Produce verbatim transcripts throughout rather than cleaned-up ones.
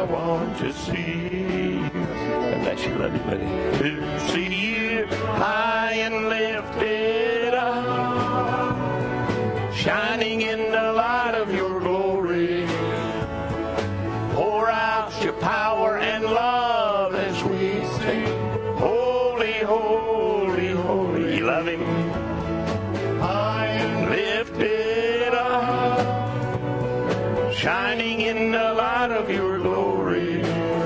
want to see you. God bless you. Love you, buddy. To see you high and lifted up, shining in the light of your glory. Pour out your power and love as we sing, holy, holy, holy. You love him? High and lifted up, shining in the light of your glory.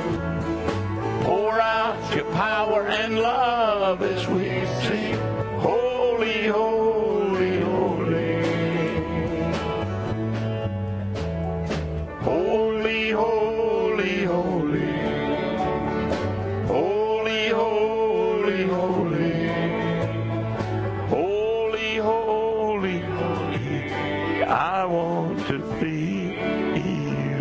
Pour out your power and love as we sing, holy, holy, holy. Holy, holy, holy. Holy, holy, holy. Holy, holy, holy. I want to see you.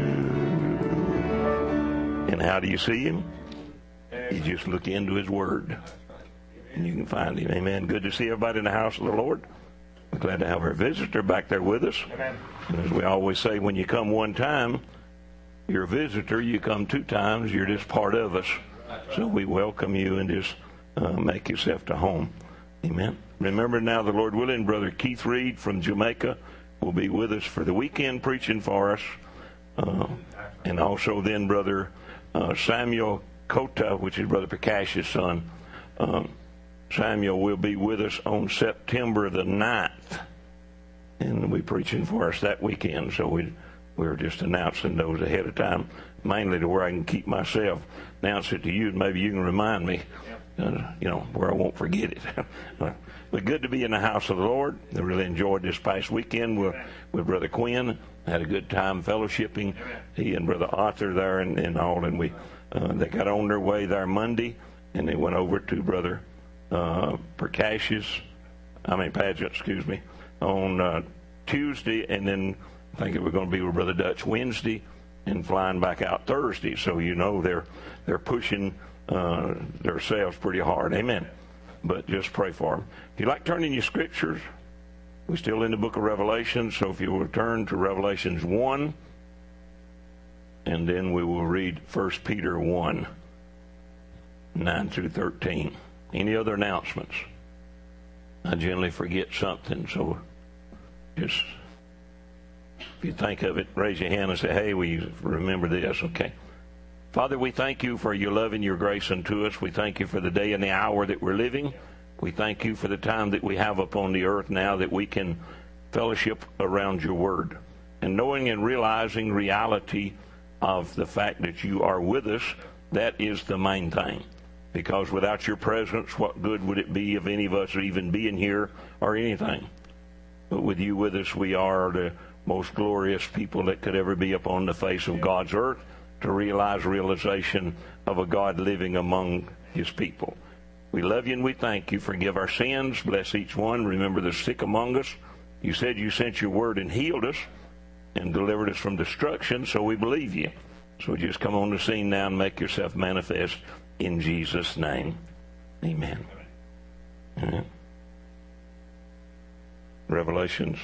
And how do you see him? You just look into his word and you can find him. Amen. Good to see everybody in the house of the Lord. We're glad to have our visitor back there with us. Amen. And as we always say, when you come one time, you're a visitor. You come two times, you're just part of us. So we welcome you and just uh, make yourself to home. Amen. Remember now, the Lord willing, Brother Keith Reed from Jamaica will be with us for the weekend preaching for us. Uh, and also then Brother uh, Samuel Kota, which is Brother Prakash's son. Um, Samuel will be with us on September the ninth. And will be preaching for us that weekend. So we, we're just announcing those ahead of time, mainly to where I can keep myself, announce it to you, and maybe you can remind me, uh, you know, where I won't forget it. But good to be in the house of the Lord. I really enjoyed this past weekend with, with Brother Quinn. Had a good time fellowshipping. He and Brother Arthur there and, and all, and we uh, they got on their way there Monday, and they went over to Brother uh, Prakash's, I mean Pageant, excuse me, on uh, Tuesday, and then I think it was going to be with Brother Dutch Wednesday, and flying back out Thursday. So you know they're they're pushing uh, themselves pretty hard. Amen. But just pray for them. If you like turning your scriptures, we're still in the book of Revelation, so if you will turn to Revelations one, and then we will read First Peter one, nine through thirteen. Any other announcements? I generally forget something, so just, if you think of it, raise your hand and say, hey, we remember this, okay. Father, we thank you for your love and your grace unto us. We thank you for the day and the hour that we're living. We thank you for the time that we have upon the earth now that we can fellowship around your word. And knowing and realizing reality of the fact that you are with us, that is the main thing. Because without your presence, what good would it be of any of us even being here or anything? But with you with us, we are the most glorious people that could ever be upon the face of God's earth, to realize realization of a God living among his people. We love you and we thank you. Forgive our sins. Bless each one. Remember the sick among us. You said you sent your word and healed us and delivered us from destruction, so we believe you. So just come on the scene now and make yourself manifest in Jesus' name. Amen. Amen. Revelations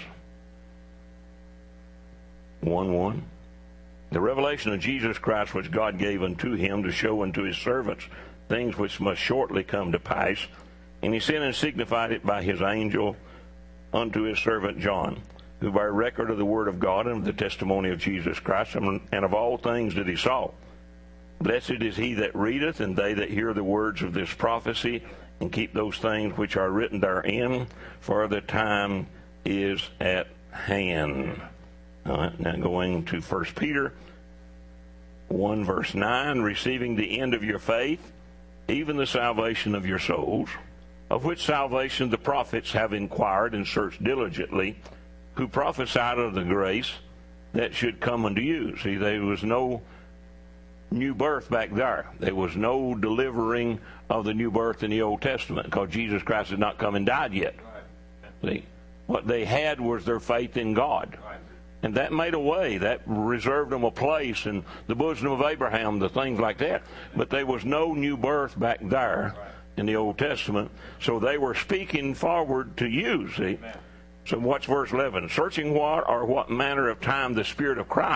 one one. The revelation of Jesus Christ which God gave unto him to show unto his servants things which must shortly come to pass. And he sent and signified it by his angel unto his servant John, who by record of the word of God and of the testimony of Jesus Christ, and of all things that he saw. Blessed is he that readeth, and they that hear the words of this prophecy, and keep those things which are written therein, for the time is at hand. All right, now going to First Peter one verse nine, receiving the end of your faith, even the salvation of your souls, of which salvation the prophets have inquired and searched diligently, who prophesied of the grace that should come unto you. See, there was no new birth back there. There was no delivering of the new birth in the Old Testament, because Jesus Christ had not come and died yet. See, what they had was their faith in God. And that made a way. That reserved them a place in the bosom of Abraham, the things like that. But there was no new birth back there in the Old Testament. So they were speaking forward to you, see. So watch verse eleven. Searching what or what manner of time the Spirit of Christ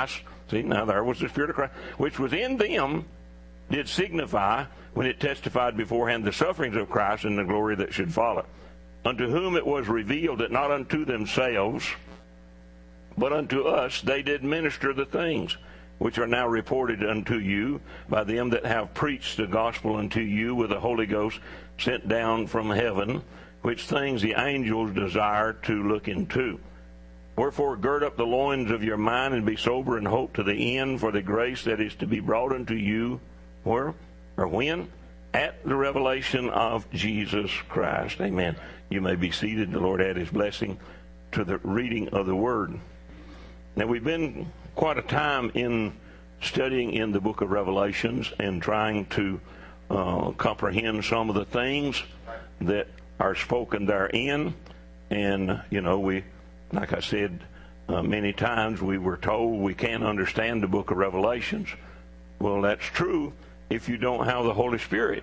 See, now there was the Spirit of Christ, which was in them, did signify, when it testified beforehand, the sufferings of Christ and the glory that should follow. Unto whom it was revealed that not unto themselves, but unto us they did minister the things which are now reported unto you by them that have preached the gospel unto you with the Holy Ghost sent down from heaven, which things the angels desire to look into. Wherefore gird up the loins of your mind and be sober and hope to the end for the grace that is to be brought unto you. Where? Or when? At the revelation of Jesus Christ. Amen. You may be seated. The Lord add His blessing to the reading of the Word. Now, we've been quite a time in studying in the book of Revelations and trying to uh, comprehend some of the things that are spoken therein. And, you know, we, like I said uh, many times, we were told we can't understand the book of Revelations. Well, that's true if you don't have the Holy Spirit.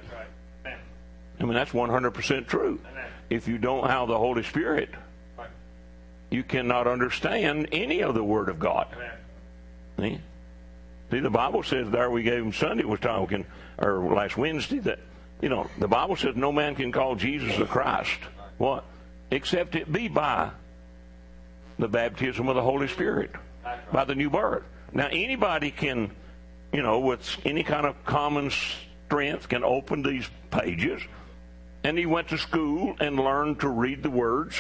I mean, that's one hundred percent true. If you don't have the Holy Spirit, you cannot understand any of the Word of God. See? See, the Bible says there, we gave him Sunday, was talking, or last Wednesday, that, you know, the Bible says no man can call Jesus the Christ. What? Except it be by the baptism of the Holy Spirit, by the new birth. Now, anybody can, you know, with any kind of common strength, can open these pages, and he went to school and learned to read the words.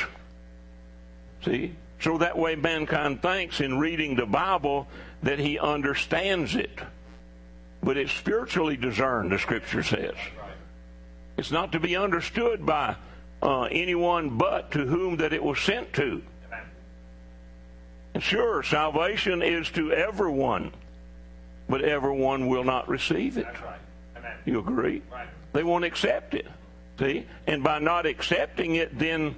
See? So that way mankind thinks in reading the Bible that he understands it. But it's spiritually discerned, the Scripture says. It's not to be understood by uh, anyone but to whom that it was sent to. And sure, salvation is to everyone, but everyone will not receive it. You agree? They won't accept it. See? And by not accepting it, then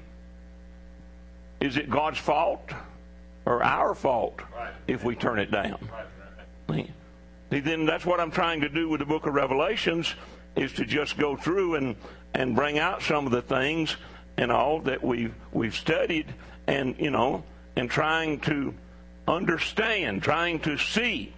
is it God's fault or our fault right. if we turn it down? Right. See, then that's what I'm trying to do with the book of Revelations, is to just go through and, and bring out some of the things and all that we've, we've studied, and, you know, and trying to understand, trying to see.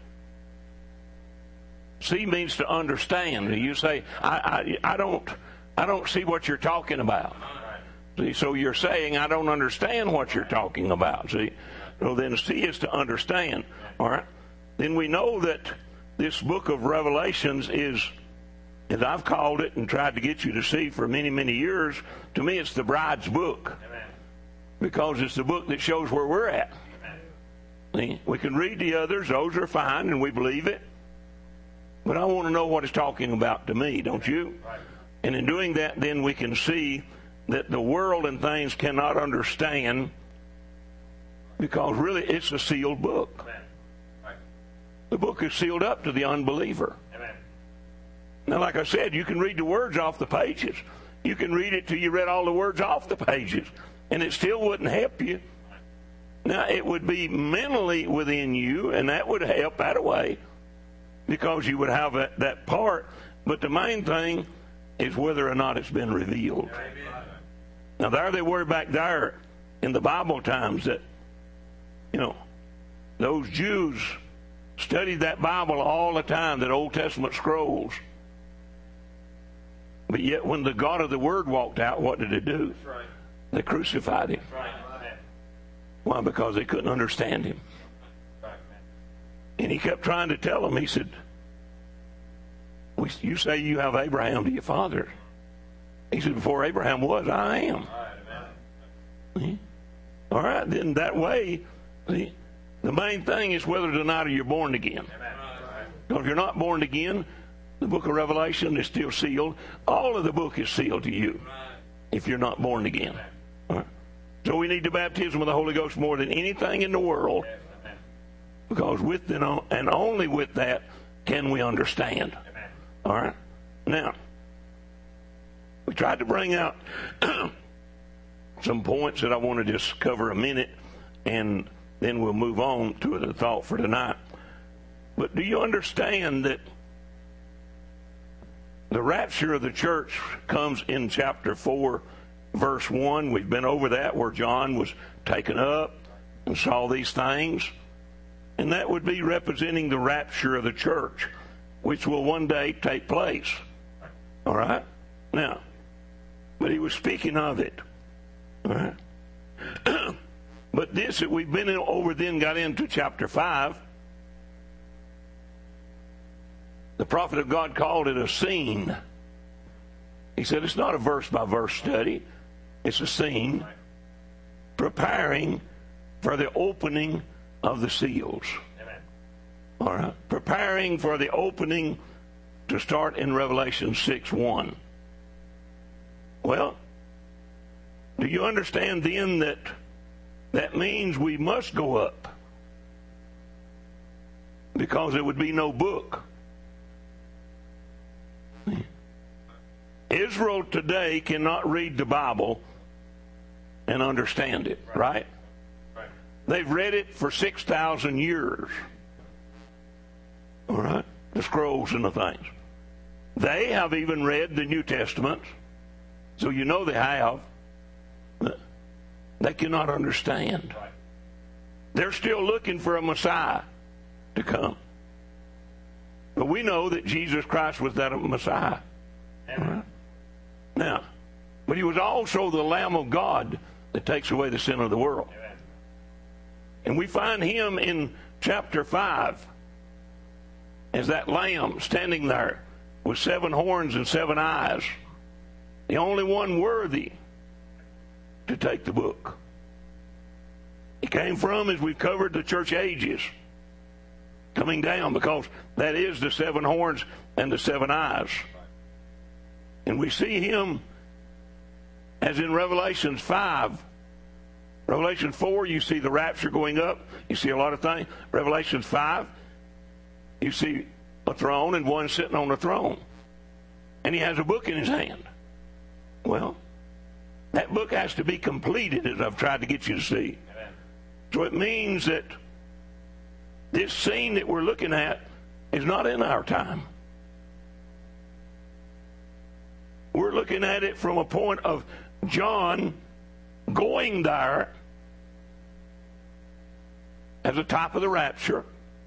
See means to understand. You say, I, I, I don't I don't see what you're talking about. See, so you're saying, I don't understand what you're talking about. See, so then see is to understand. All right. Then we know that this book of Revelations is, as I've called it and tried to get you to see for many, many years, to me it's the bride's book. Amen. Because it's the book that shows where we're at. See, we can read the others. Those are fine, and we believe it. But I want to know what it's talking about to me, don't you? Right. And in doing that, then we can see that the world and things cannot understand, because really it's a sealed book. Right. The book is sealed up to the unbeliever. Amen. Now, like I said, you can read the words off the pages. You can read it till you read all the words off the pages, and it still wouldn't help you. Now, it would be mentally within you, and that would help that way, because you would have that, that part. But the main thing is whether or not it's been revealed. Now, there they were back there in the Bible times that, you know, those Jews studied that Bible all the time, that Old Testament scrolls. But yet when the God of the Word walked out, what did they do? Right. They crucified him. Right. Why? Because they couldn't understand him. Right. And he kept trying to tell them, he said, you say you have Abraham to your father. He said, before Abraham was, I am. See? All right, then that way, see, the main thing is whether or not you're born again. Because if you're not born again, the book of Revelation is still sealed. All of the book is sealed to you if you're not born again. All right. So we need the baptism of the Holy Ghost more than anything in the world, because with and only with that can we understand. All right. Now, we tried to bring out some points that I want to just cover a minute, and then we'll move on to the thought for tonight. But do you understand that the rapture of the church comes in chapter four, verse one? We've been over that, where John was taken up and saw these things. And that would be representing the rapture of the church, which will one day take place. All right? Now, but he was speaking of it. All right? But this, that we've been over then got into chapter five. The prophet of God called it a scene. He said it's not a verse-by-verse study. It's a scene preparing for the opening of the seals. Amen. All right? Preparing for the opening to start in Revelation six one. Well, do you understand then that that means we must go up? Because there would be no book. Israel today cannot read the Bible and understand it, right? right? right. They've read it for six thousand years. All right? The scrolls and the things. They have even read the New Testament, so you know they have. They cannot understand. Right. They're still looking for a Messiah to come. But we know that Jesus Christ was that Messiah. Right? Now, but he was also the Lamb of God that takes away the sin of the world. Amen. And we find him in chapter five as that lamb standing there with seven horns and seven eyes, the only one worthy to take the book. He came from, as we've covered, the church ages, coming down, because that is the seven horns and the seven eyes. And we see him as in Revelation five. Revelation four, you see the rapture going up. You see a lot of things. Revelation five, you see a throne and one sitting on the throne. And he has a book in his hand. Well, that book has to be completed, as I've tried to get you to see. Amen. So it means that this scene that we're looking at is not in our time. We're looking at it from a point of John going there as a type of the rapture.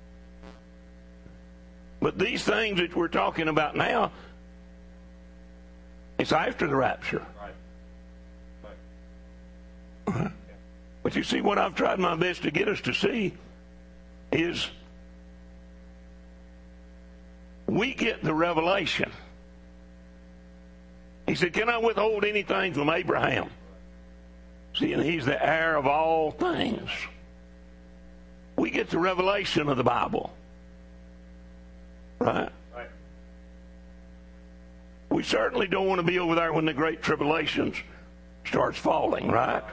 But these things that we're talking about now, it's after the rapture. Right. Right. Uh-huh. But you see, what I've tried my best to get us to see is we get the revelation. He said, can I withhold anything from Abraham? See, and he's the heir of all things. We get the revelation of the Bible. Right? Right. We certainly don't want to be over there when the Great Tribulations starts falling, right?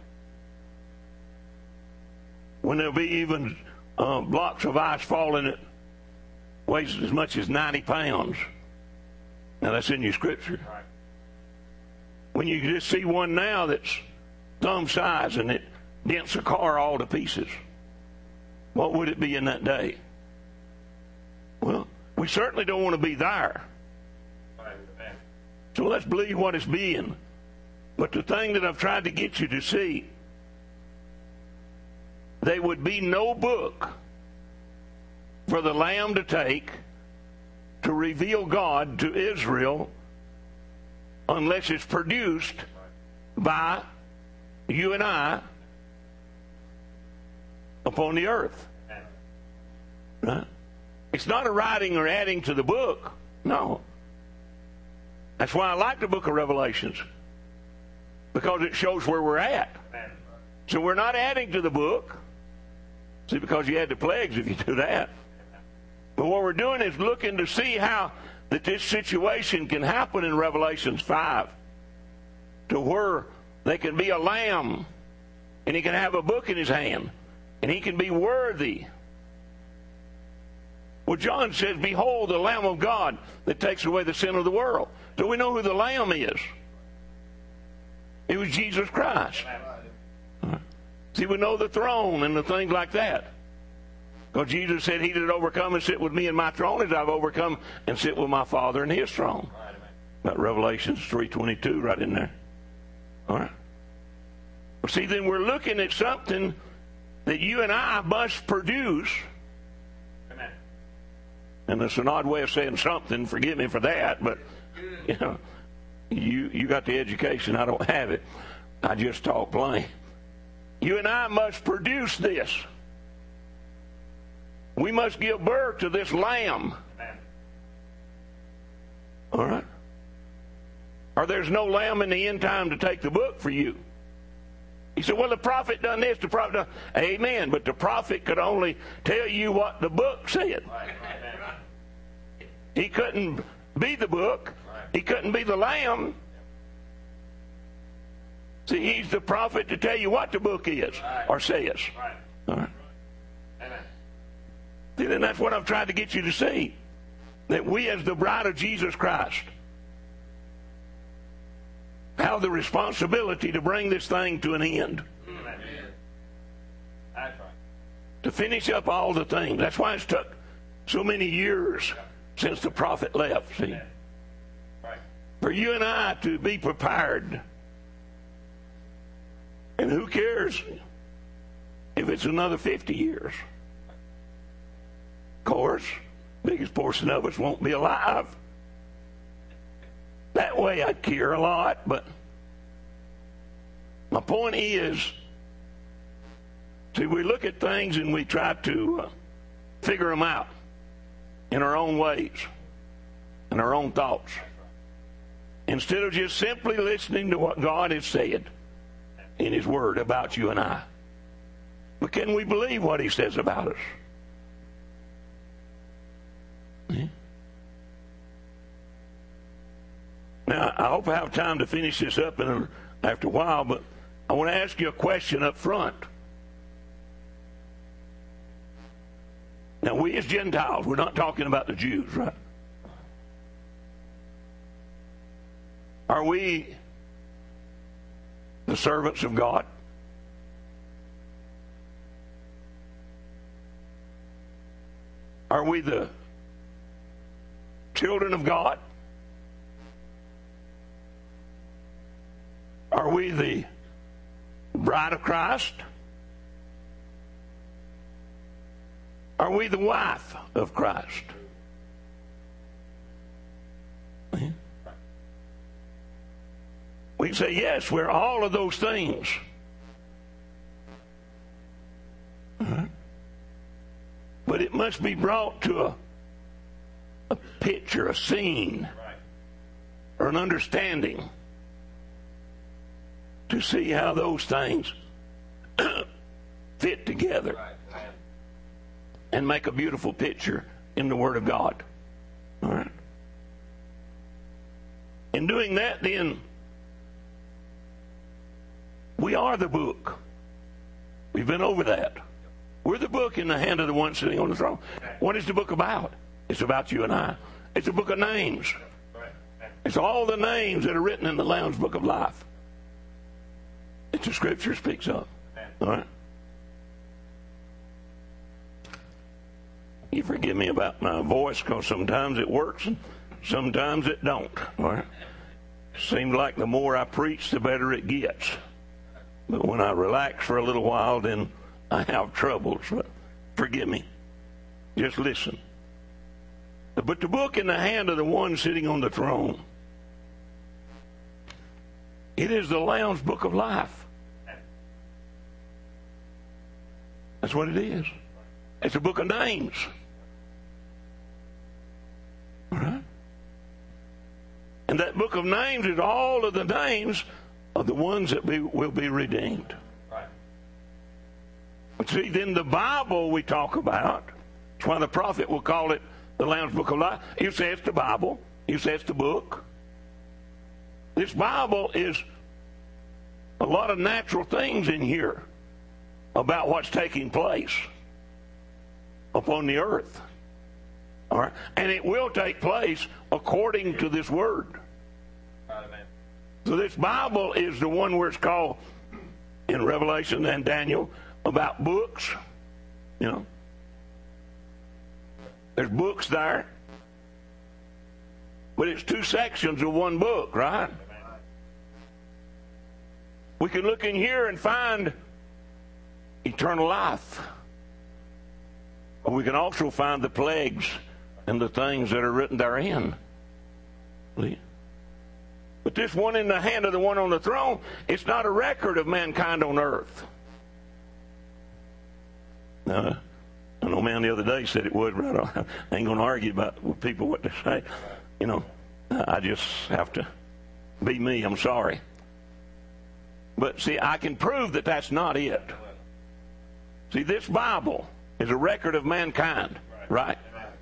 When there'll be even uh, blocks of ice falling that weighs as much as ninety pounds. Now, that's in your scripture. Right. When you just see one now that's thumb size and it dents a car all to pieces, what would it be in that day? Well, we certainly don't want to be there. So let's believe what it's being. But the thing that I've tried to get you to see, there would be no book for the Lamb to take to reveal God to Israel unless it's produced by you and I upon the earth. Right? It's not a writing or adding to the book. No. That's why I like the book of Revelations, because it shows where we're at. So we're not adding to the book. See, because you add the plagues if you do that. But what we're doing is looking to see how that this situation can happen in Revelations five, to where there can be a lamb and he can have a book in his hand and he can be worthy. Well, John says, behold, the Lamb of God that takes away the sin of the world. So we know who the Lamb is. It was Jesus Christ. See, we know the throne and the things like that. Because Jesus said, he that overcome and sit with me in my throne as I've overcome and sit with my Father in his throne. That Revelations three twenty-two right in there. All right. Well, see, then we're looking at something that you and I must produce And it's an odd way of saying something. Forgive me for that, but you know, you you got the education. I don't have it. I just talk plain. You and I must produce this. We must give birth to this lamb. All right? Or there's no lamb in the end time to take the book for you. He said, well, the prophet done this, the prophet done... Amen. But the prophet could only tell you what the book said. He couldn't be the book. He couldn't be the lamb. See, he's the prophet to tell you what the book is or says. All right? See, then that's what I've tried to get you to see. That we as the bride of Jesus Christ have the responsibility to bring this thing to an end. Amen. That's right. To finish up all the things. That's why it's took so many years since the prophet left, see. Right. For you and I to be prepared. And who cares if it's another fifty years? Of course, the biggest portion of us won't be alive. That way I care a lot, but my point is, see, we look at things and we try to uh, figure them out in our own ways and our own thoughts, instead of just simply listening to what God has said in His Word about you and I. But can we believe what He says about us? Yeah. Now, I hope I have time to finish this up in, after a while, but I want to ask you a question up front. Now, we as Gentiles, we're not talking about the Jews, right? Are we the servants of God? Are we the children of God? Are we the bride of Christ? Are we the wife of Christ? We can say, yes, we're all of those things. Uh-huh. But it must be brought to a, a picture, a scene, or an understanding to see how those things fit together and make a beautiful picture in the Word of God. All right. In doing that, then, we are the book. We've been over that. We're the book in the hand of the one sitting on the throne. What is the book about? It's about you and I. It's a book of names. It's all the names that are written in the Lamb's Book of Life that the Scripture speaks of. All right? You forgive me about my voice, because sometimes it works and sometimes it don't. All right? Seems like the more I preach, the better it gets. But when I relax for a little while, then I have troubles. But forgive me. Just listen. But the book in the hand of the one sitting on the throne, it is the Lamb's Book of Life. That's what it is. It's a book of names. All right? And that book of names is all of the names of the ones that be, will be redeemed. Right. But see, then the Bible we talk about, that's why the prophet will call it the Lamb's Book of Life. He'll say it's the Bible. He'll say it's the book. This Bible is a lot of natural things in here about what's taking place upon the earth. All right? And it will take place according to this Word. Amen. So this Bible is the one where it's called in Revelation and Daniel about books. You know, there's books there, but it's two sections of one book, right? We can look in here and find eternal life, but we can also find the plagues and the things that are written therein. But this one in the hand of the one on the throne, it's not a record of mankind on earth. Now, I know a man the other day said it would, but I, don't, I ain't going to argue about with people what they say. You know, I just have to be me. I'm sorry. But see, I can prove that that's not it. See, this Bible is a record of mankind, right?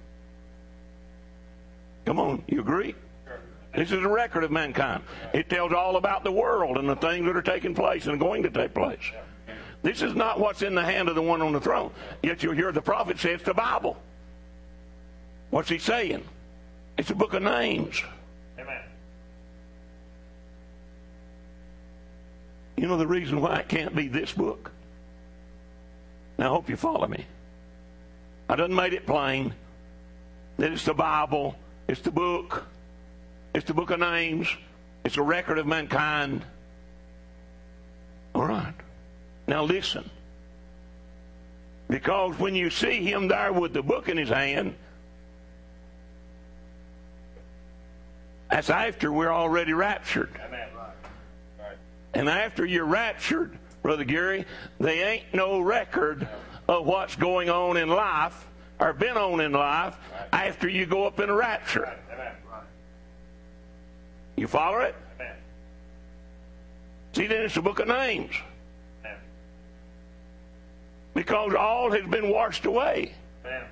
Come on, you agree? This is a record of mankind. It tells all about the world and the things that are taking place and going to take place. This is not what's in the hand of the one on the throne. Yet you'll hear the prophet say it's the Bible. What's he saying? It's a book of names. Amen. You know the reason why it can't be this book? Now, I hope you follow me. I done made it plain that it's the Bible, it's the book, it's the book of names, it's a record of mankind. All right. Now listen. Because when you see him there with the book in his hand, that's after we're already raptured. Amen. Right. And after you're raptured, Brother Gary, there ain't no record of what's going on in life or been on in life after you go up in a rapture. Amen. You follow it? Amen. See, then it's the book of names. Amen. Because all has been washed away. Amen.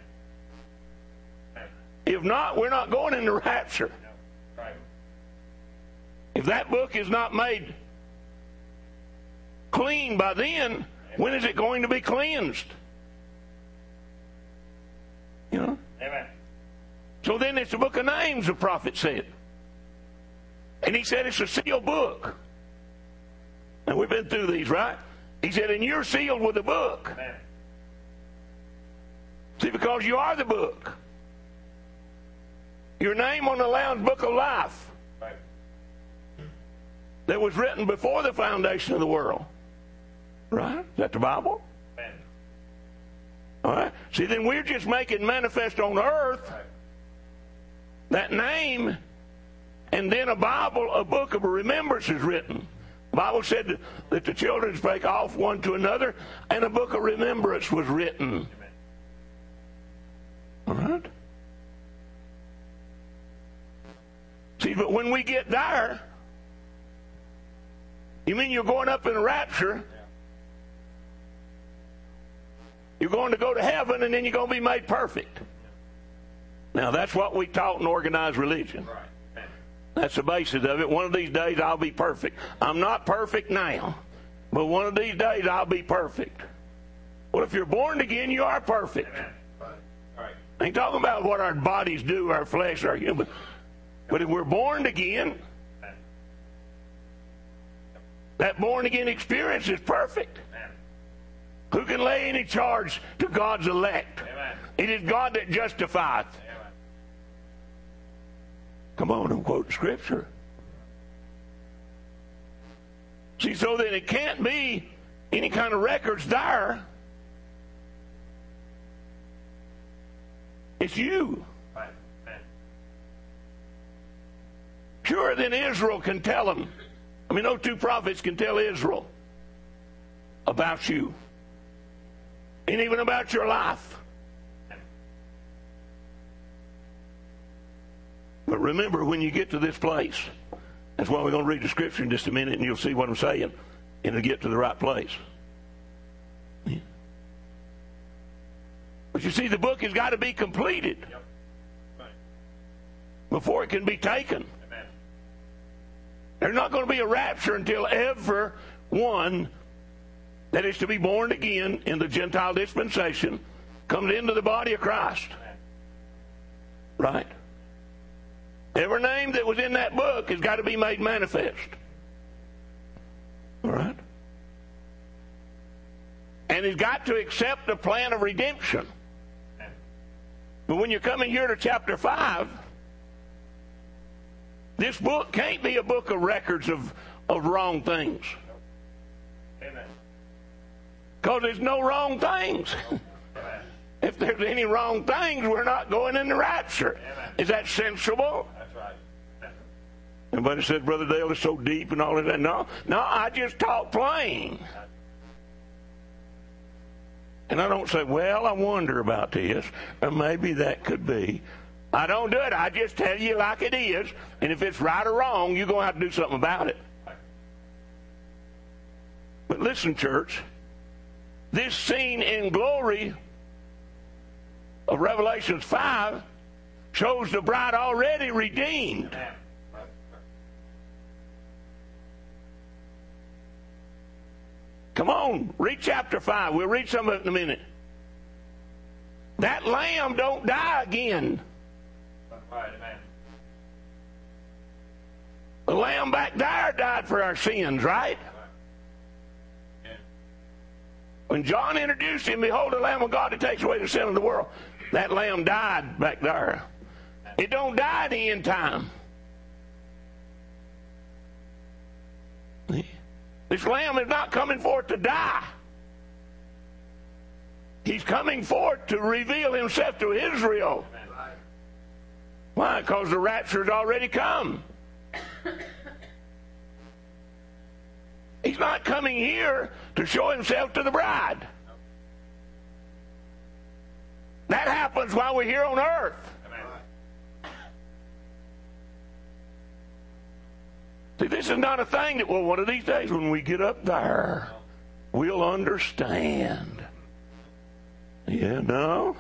If not, we're not going into rapture. Right. If that book is not made clean by then, when is it going to be cleansed? You know? Amen. So then it's the book of names, the prophet said. And he said it's a sealed book. And we've been through these, right? He said, and you're sealed with the book. Amen. See, because you are the book. Your name on the Lamb's book of life Right. that was written before the foundation of the world. Right? Is that the Bible? Amen. All right. See, then we're just making manifest on earth Right. that name, and then a Bible, a book of remembrance is written. The Bible said that the children spake off one to another, and a book of remembrance was written. Amen. All right? See, but when we get there, you mean you're going up in a rapture? You're going to go to heaven, and then you're going to be made perfect. Now, that's what we taught in organized religion. Right. Amen. That's the basis of it. One of these days, I'll be perfect. I'm not perfect now, but one of these days, I'll be perfect. Well, if you're born again, you are perfect. Amen. Right. Right. I ain't talking about what our bodies do, our flesh, our human. But if we're born again, Amen. that born again experience is perfect. Amen. Who can lay any charge to God's elect? Amen. It is God that justifieth. Amen. Come on and quote Scripture. See, so then it can't be any kind of records there. It's you. Right. Amen. Sure, then Israel can tell them. I mean, those two prophets can tell Israel about you. And even about your life. But remember, when you get to this place, that's why we're going to read the Scripture in just a minute, and you'll see what I'm saying, and to get to the right place. Yeah. But you see, the book has got to be completed Yep. Right. before it can be taken. Amen. There's not going to be a rapture until every one that is to be born again in the Gentile dispensation comes into the body of Christ. Amen. Right? Every name that was in that book has got to be made manifest. All right? And he's got to accept the plan of redemption. Amen. But when you're coming here to chapter five, this book can't be a book of records of, of wrong things. Amen. Because there's no wrong things. Amen. If there's any wrong things, we're not going in the rapture. Amen. Is that sensible? That's right. That's Everybody said, Brother Dale is so deep and all of that. No, no, I just talk plain. And I don't say, well, I wonder about this, or maybe that could be. I don't do it. I just tell you like it is. And if it's right or wrong, you're going to have to do something about it. But listen, church, this scene in glory of Revelations five shows the bride already redeemed. Amen. Come on, read chapter five. We'll read some of it in a minute. That lamb don't die again. That's right. Amen. The lamb back there died for our sins, right? Yeah. When John introduced him, behold, the Lamb of God that takes away the sin of the world. That lamb died back there. It don't die at the end time. This lamb is not coming forth to die. He's coming forth to reveal himself to Israel. Why? Because the rapture's already come. He's not coming here to show himself to the bride. That happens while we're here on earth. See, this is not a thing that, well, one of these days when we get up there, we'll understand. Yeah, no.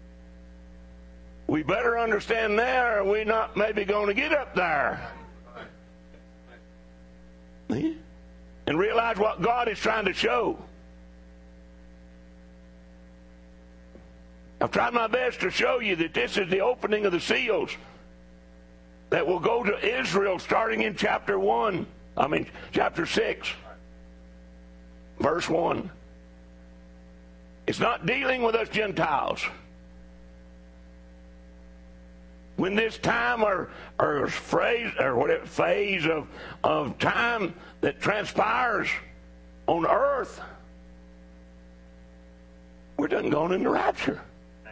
We better understand there, or we're not maybe going to get up there. Yeah. And realize what God is trying to show. I've tried my best to show you that this is the opening of the seals that will go to Israel starting in chapter one. I mean, chapter six, verse one. It's not dealing with us Gentiles. When this time or, or phrase or whatever phase of, of time that transpires on earth, we're done going into rapture.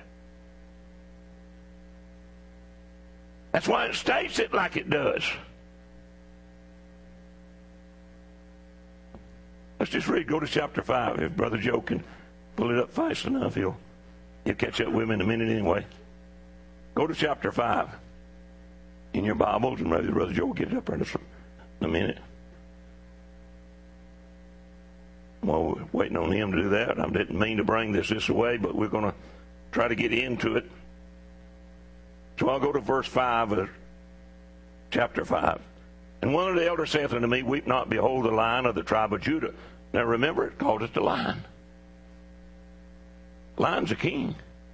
That's why it states it like it does. Let's just read. Go to chapter five. If Brother Joe can pull it up fast enough, he'll, he'll catch up with me in a minute anyway. Go to chapter five in your Bibles, and maybe Brother Joe will get it up there in a minute. Well, we're waiting on him to do that. I didn't mean to bring this this way, but we're going to try to get into it. So I'll go to verse five of chapter five. And one of the elders saith unto me, Weep not, behold the Lion of the tribe of Judah. Now remember, it called it the Lion. Lion's a king.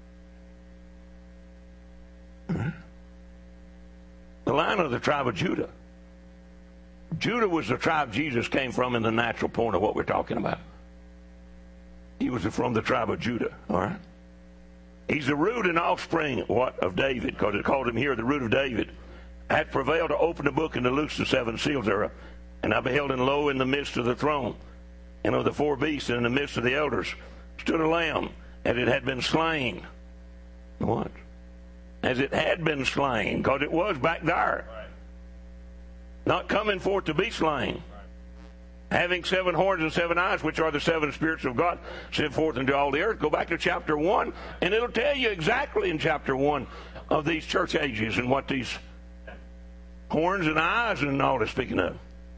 The Lion of the tribe of Judah. Judah was the tribe Jesus came from in the natural point of what we're talking about. He was from the tribe of Judah, all right? He's the root and offspring, what, of David, because it called him here the root of David. Hath prevailed to open the book and to loose the seven seals thereof. And I beheld, and lo, in the midst of the throne, and of the four beasts, and in the midst of the elders, stood a lamb, as it had been slain. What? As it had been slain, because it was back there. Right. Not coming forth to be slain. Having seven horns and seven eyes, which are the seven spirits of God, sent forth into all the earth. Go back to chapter one, and it'll tell you exactly in chapter one of these church ages and what these horns and eyes and all is speaking of.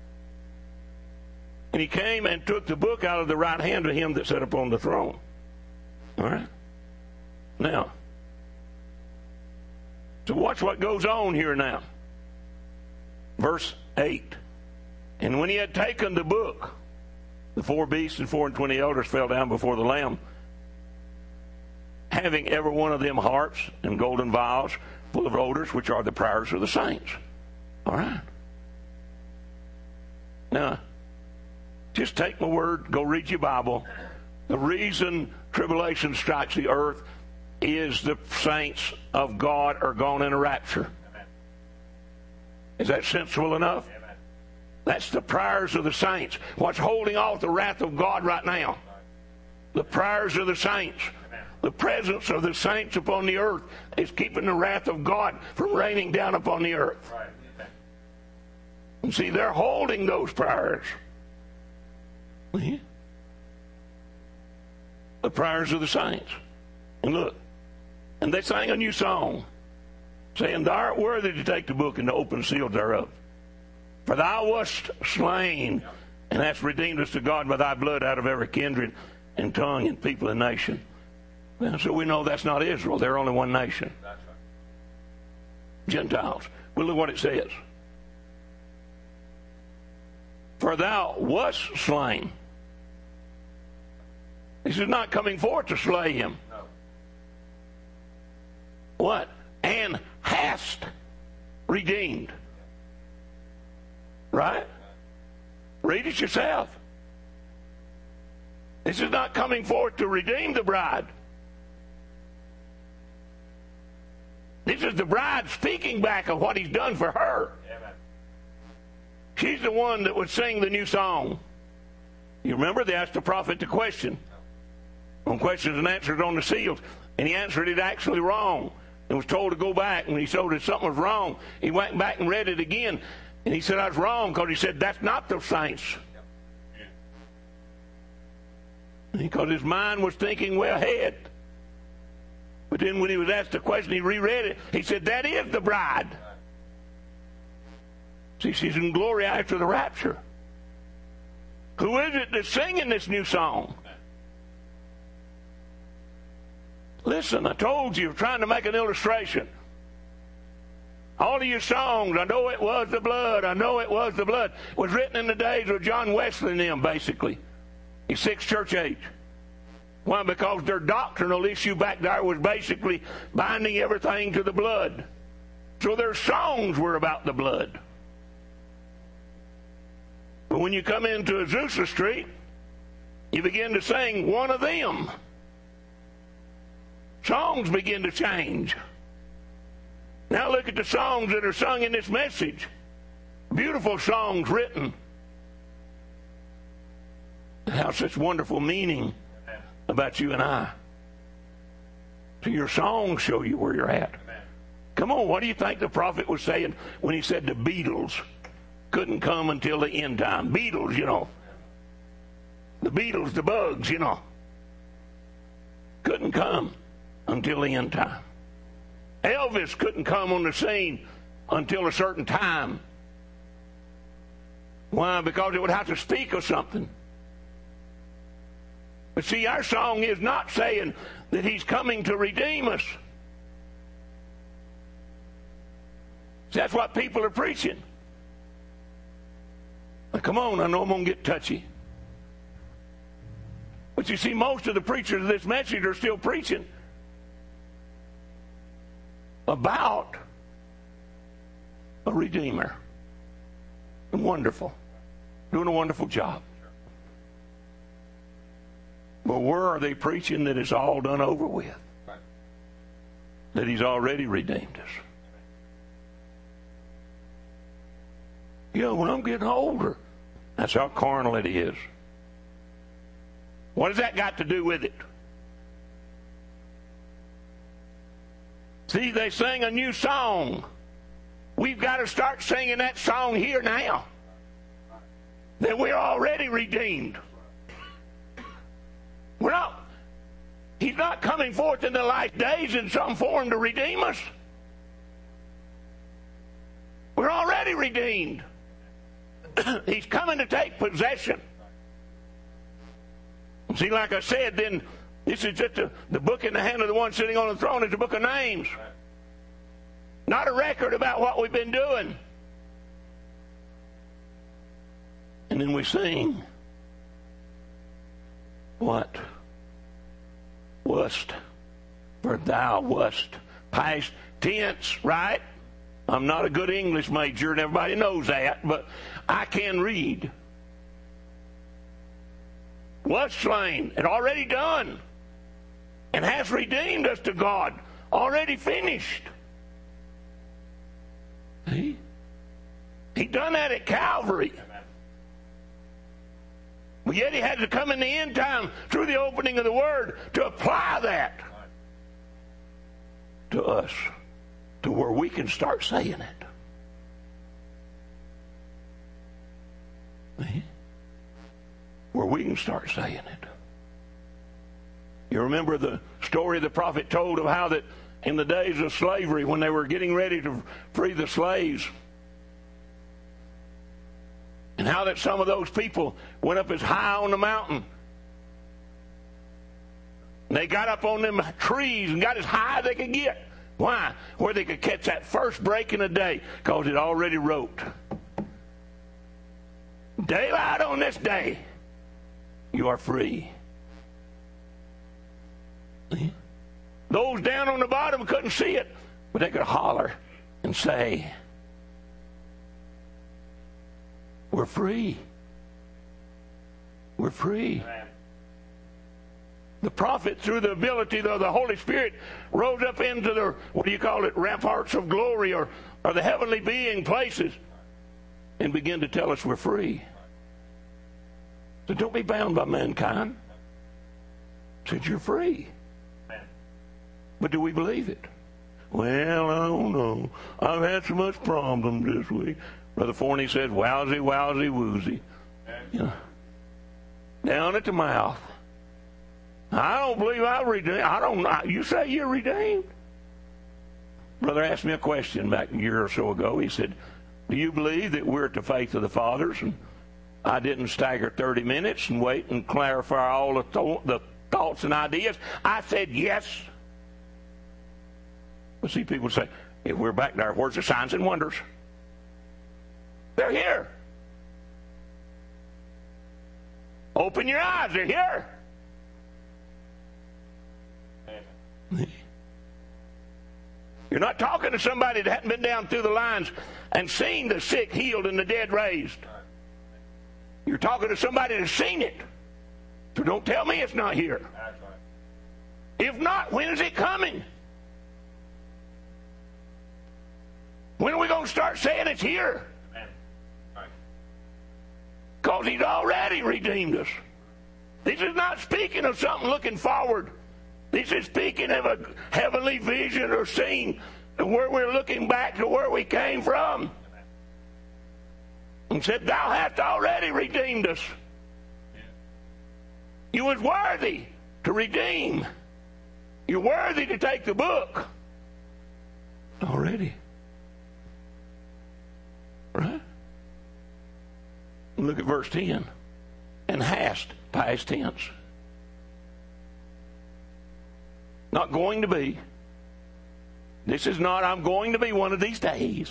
And he came and took the book out of the right hand of him that sat upon the throne. All right? Now, so watch what goes on here now. Verse eight. And when he had taken the book, the four beasts and four and twenty elders fell down before the Lamb, having every one of them harps and golden vials full of odors, which are the prayers of the saints. All right. Now, just take my word, go read your Bible. The reason tribulation strikes the earth is the saints of God are gone in a rapture. Amen. Is that sensible enough? Amen. That's the prayers of the saints. What's holding off the wrath of God right now? The prayers of the saints. Amen. The presence of the saints upon the earth is keeping the wrath of God from raining down upon the earth. Right. And see, they're holding those prayers. See? The prayers of the saints. And look, and they sang a new song, saying, Thou art worthy to take the book and to open the seals thereof. For thou wast slain, and hast redeemed us to God by thy blood out of every kindred and tongue and people and nation. Well, so we know that's not Israel. They're only one nation. That's right. Gentiles. Well, look what it says. For thou wast slain. This is not coming forth to slay him. No. What? And hast redeemed. Right? Read it yourself. This is not coming forth to redeem the bride. This is the bride speaking back of what he's done for her. Amen. She's the one that would sing the new song. You remember they asked the prophet the question on questions and answers on the seals, and he answered it actually wrong and was told to go back. When he told that something was wrong, he went back and read it again, and he said, I was wrong, because he said, that's not the saints. Because his mind was thinking way ahead. But then when he was asked the question, he reread it. He said, that is the bride. See, she's in glory after the rapture. Who is it that's singing this new song? Listen, I told you, trying to make an illustration. All of your songs, I know it was the blood, I know it was the blood, was written in the days of John Wesley and them, basically. He's sixth church age. Why? Because their doctrinal issue back there was basically binding everything to the blood. So their songs were about the blood. But when you come into Azusa Street, you begin to sing one of them. Songs begin to change. Now look at the songs that are sung in this message. Beautiful songs written. How such wonderful meaning about you and I. So your songs show you where you're at. Come on, what do you think the prophet was saying when he said the Beatles couldn't come until the end time? Beatles, you know. The Beatles, the Bugs, you know. Couldn't come until the end time. Elvis couldn't come on the scene until a certain time. Why? Because it would have to speak of something. But see, our song is not saying that he's coming to redeem us. That's what people are preaching. Now, come on, I know I'm going to get touchy. But you see, most of the preachers of this message are still preaching about a Redeemer. And wonderful. Doing a wonderful job. But where are they preaching that it's all done over with? Right. That he's already redeemed us. You know, when I'm getting older, that's how carnal it is. What has that got to do with it? See, they sing a new song. We've got to start singing that song here now. That we're already redeemed. We're not, he's not coming forth in the last days in some form to redeem us. We're already redeemed. He's coming to take possession. See, like I said, then this is just a, the book in the hand of the one sitting on the throne is a book of names. Not a record about what we've been doing. And then we sing. What? Wast. For thou wast. Past tense, right? I'm not a good English major, and everybody knows that, but I can read. Was slain, and already done, and has redeemed us to God, already finished. See? He done that at Calvary. But yet he had to come in the end time through the opening of the Word to apply that. to us to where we can start saying it. See? Where we can start saying it. You remember the story the prophet told of how that in the days of slavery, when they were getting ready to free the slaves, and how that some of those people went up as high on the mountain. And they got up on them trees and got as high as they could get. Why? Where they could catch that first break in the day, because it already wrote, daylight on this day, you are free. Those down on the bottom couldn't see it, but they could holler and say, we're free. We're free. Amen. The prophet, through the ability of the Holy Spirit, rose up into the, what do you call it, ramparts of glory, or, or the heavenly being places, and began to tell us we're free. So don't be bound by mankind. Said you're free. But do we believe it? Well, I don't know. I've had so much problem this week. Brother Forney says, wowsy, wowsy, woozy. You know, down at the mouth. I don't believe I'm redeemed. I don't. You say you're redeemed? Brother asked me a question back a year or so ago. He said, do you believe that we're at the faith of the fathers? And I didn't stagger thirty minutes and wait and clarify all the, th- the thoughts and ideas. I said yes. But see, people say, if we're back there, where's the signs and wonders? They're here. Open your eyes, they're here. You're not talking to somebody that hadn't been down through the lines and seen the sick healed and the dead raised. You're talking to somebody that's seen it. So don't tell me it's not here. If not, when is it coming? When are we going to start saying it's here? Because he's already redeemed us. This is not speaking of something looking forward. This is speaking of a heavenly vision or scene where we're looking back to where we came from. And said, thou hast already redeemed us. You was worthy to redeem. You're worthy to take the book. Already. Right? Look at verse ten. And hast, past tense. Not going to be. This is not, I'm going to be one of these days.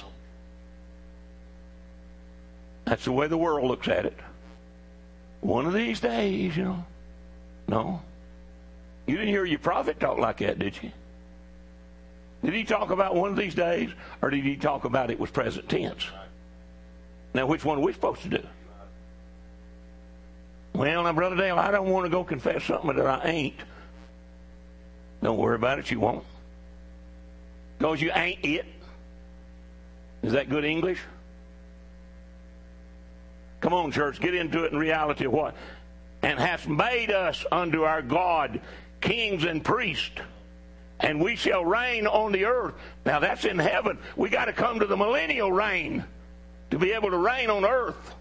That's the way the world looks at it. One of these days, you know. No. You didn't hear your prophet talk like that, did you? Did he talk about one of these days, or did he talk about it was present tense? Now, which one are we supposed to do? Well, now, Brother Dale, I don't want to go confess something that I ain't. Don't worry about it, you won't. Because you ain't it. Is that good English? Come on, church, get into it in reality of what? And hath made us unto our God kings and priests, and we shall reign on the earth. Now, that's in heaven. We got to come to the millennial reign to be able to reign on earth.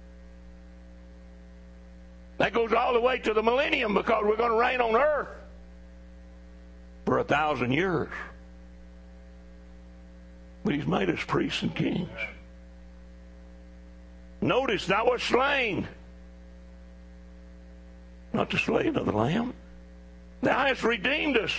That goes all the way to the millennium, because we're going to reign on earth for a thousand years. But he's made us priests and kings. Notice, thou wast slain, not the slaying of the Lamb. Thou hast redeemed us.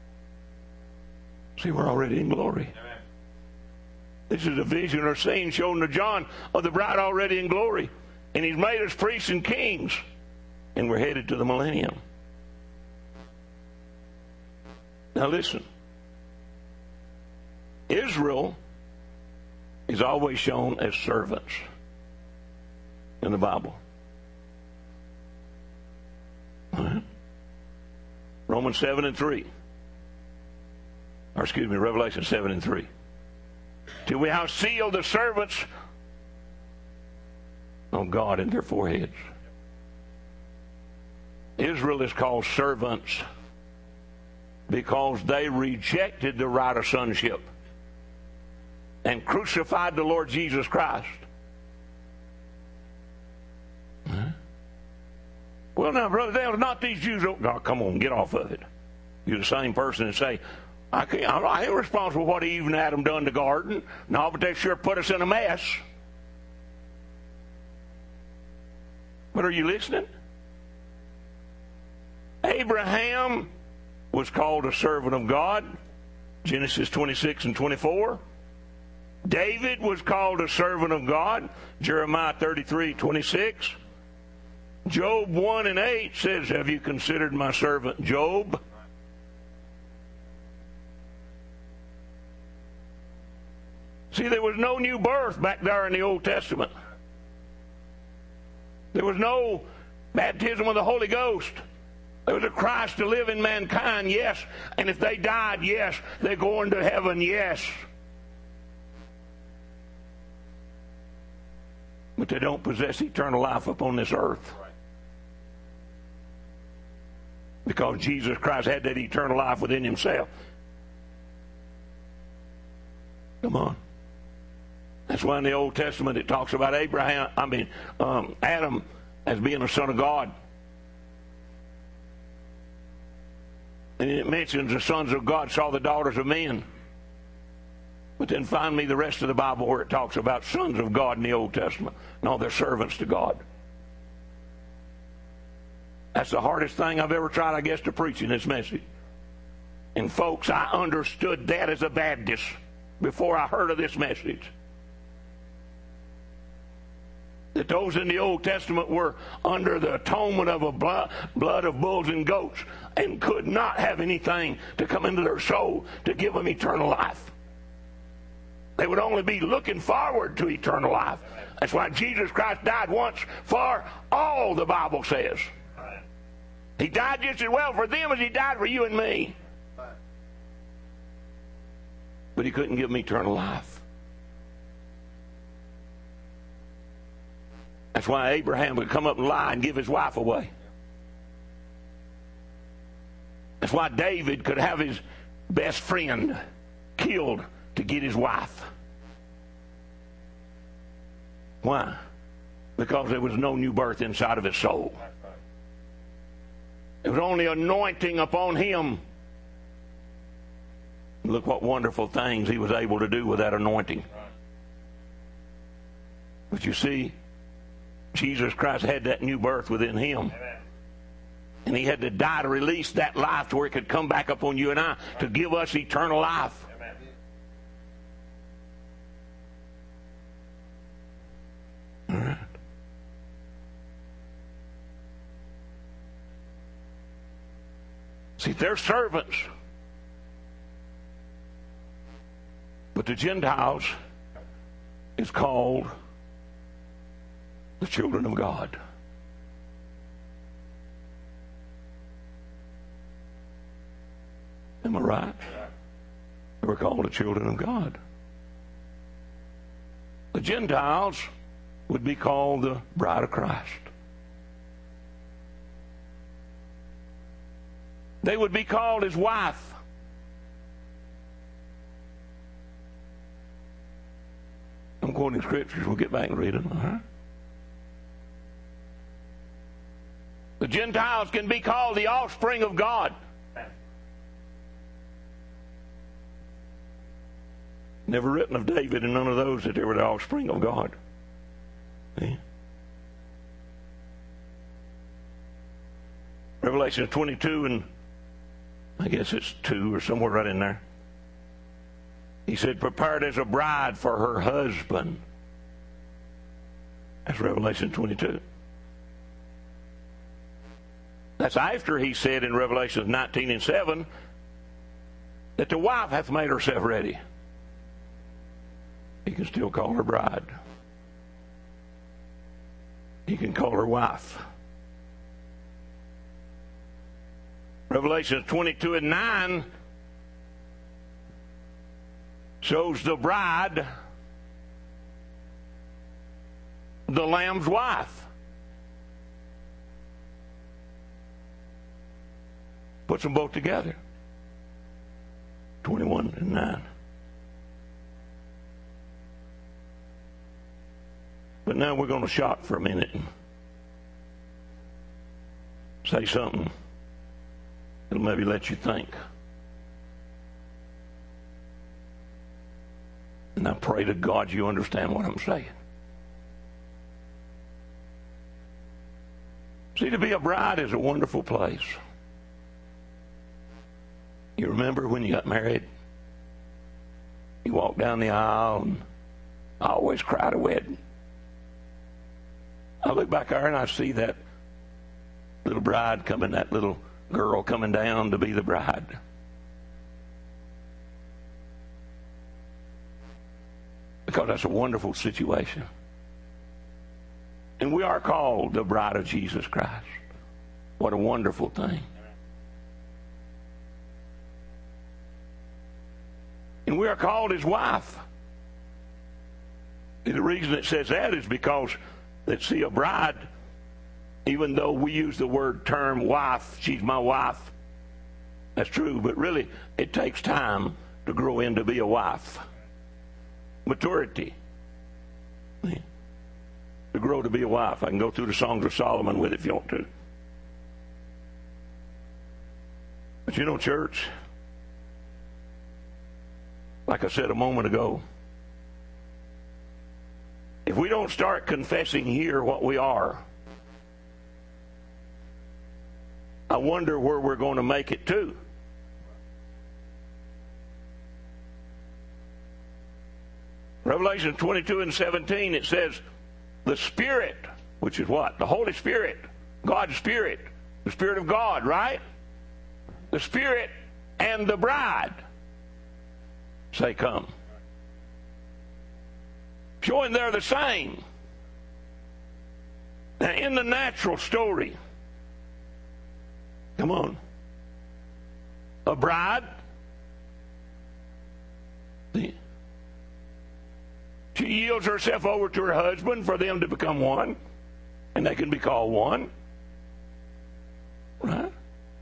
See, we're already in glory. Amen. This is a vision or scene shown to John of the bride already in glory. And he's made us priests and kings. And we're headed to the millennium. Now listen. Israel is always shown as servants in the Bible. Right. Romans seven and three. Or excuse me, Revelation seven and three. Till we have sealed the servants of God in their foreheads. Israel is called servants. because they rejected the right of sonship and crucified the Lord Jesus Christ. Huh? Well, now, brother, they are not these Jews. Oh, God, come on, get off of it. You're the same person and say, I, can't, I ain't responsible for what Eve and Adam done to the garden. No, but they sure put us in a mess. But are you listening? Abraham was called a servant of God, Genesis twenty-six and twenty-four. David was called a servant of God, Jeremiah thirty-three, twenty-six. Job one and eight says, have you considered my servant Job? See, there was no new birth back there in the Old Testament. There was no baptism of the Holy Ghost. There was a Christ to live in mankind, yes. And if they died, yes. They're going to heaven, yes. But they don't possess eternal life upon this earth. Because Jesus Christ had that eternal life within himself. Come on. That's why in the Old Testament it talks about Abraham, I mean, um, Adam as being a son of God. And it mentions the sons of God saw the daughters of men. But then find me the rest of the Bible where it talks about sons of God in the Old Testament. No, they're servants to God. That's the hardest thing I've ever tried, I guess, to preach in this message. And folks, I understood that as a Baptist before I heard of this message. That those in the Old Testament were under the atonement of a blood, blood of bulls and goats and could not have anything to come into their soul to give them eternal life. They would only be looking forward to eternal life. That's why Jesus Christ died once for all, the Bible says. He died just as well for them as he died for you and me. But he couldn't give them eternal life. That's why Abraham would come up and lie and give his wife away. That's why David could have his best friend killed to get his wife. Why? Because there was no new birth inside of his soul. It was only anointing upon him. Look what wonderful things he was able to do with that anointing. But you see, Jesus Christ had that new birth within him. And he had to die to release that life to where it could come back upon you and I to give us eternal life. All right. See, they're servants. But the Gentiles is called the children of God. Am I right? We're called the children of God. The Gentiles would be called the bride of Christ. They would be called his wife. I'm quoting scriptures. We'll get back and read them. All right? The Gentiles can be called the offspring of God. Never written of David and none of those that they were the offspring of God. See? Revelation twenty-two, and I guess it's two or somewhere right in there. He said, prepared as a bride for her husband. That's Revelation twenty-two. That's after he said in Revelation nineteen and seven that the wife hath made herself ready. He can still call her bride. He can call her wife. Revelation twenty-two and nine shows the bride, the Lamb's wife. Puts them both together. twenty-one and nine. But now we're going to shop for a minute and say something that'll maybe let you think. And I pray to God you understand what I'm saying. See, to be a bride is a wonderful place. You remember when you got married? You walked down the aisle, and I always cried a wedding. I look back there and I see that little bride coming, that little girl coming down to be the bride. Because that's a wonderful situation. And we are called the bride of Jesus Christ. What a wonderful thing. And we are called his wife. And the reason it says that is because that, see, a bride, even though we use the word term wife, she's my wife, that's true, but really it takes time to grow into be a wife. Maturity. To grow to be a wife. I can go through the Songs of Solomon with it if you want to. But you know, church, like I said a moment ago, if we don't start confessing here what we are, I wonder where we're going to make it to. Revelation twenty-two and seventeen, it says, the Spirit, which is what? The Holy Spirit, God's Spirit, the Spirit of God, right? The Spirit and the bride say, come. Showing they're the same. Now, in the natural story, come on, a bride, she yields herself over to her husband for them to become one, and they can be called one. Right?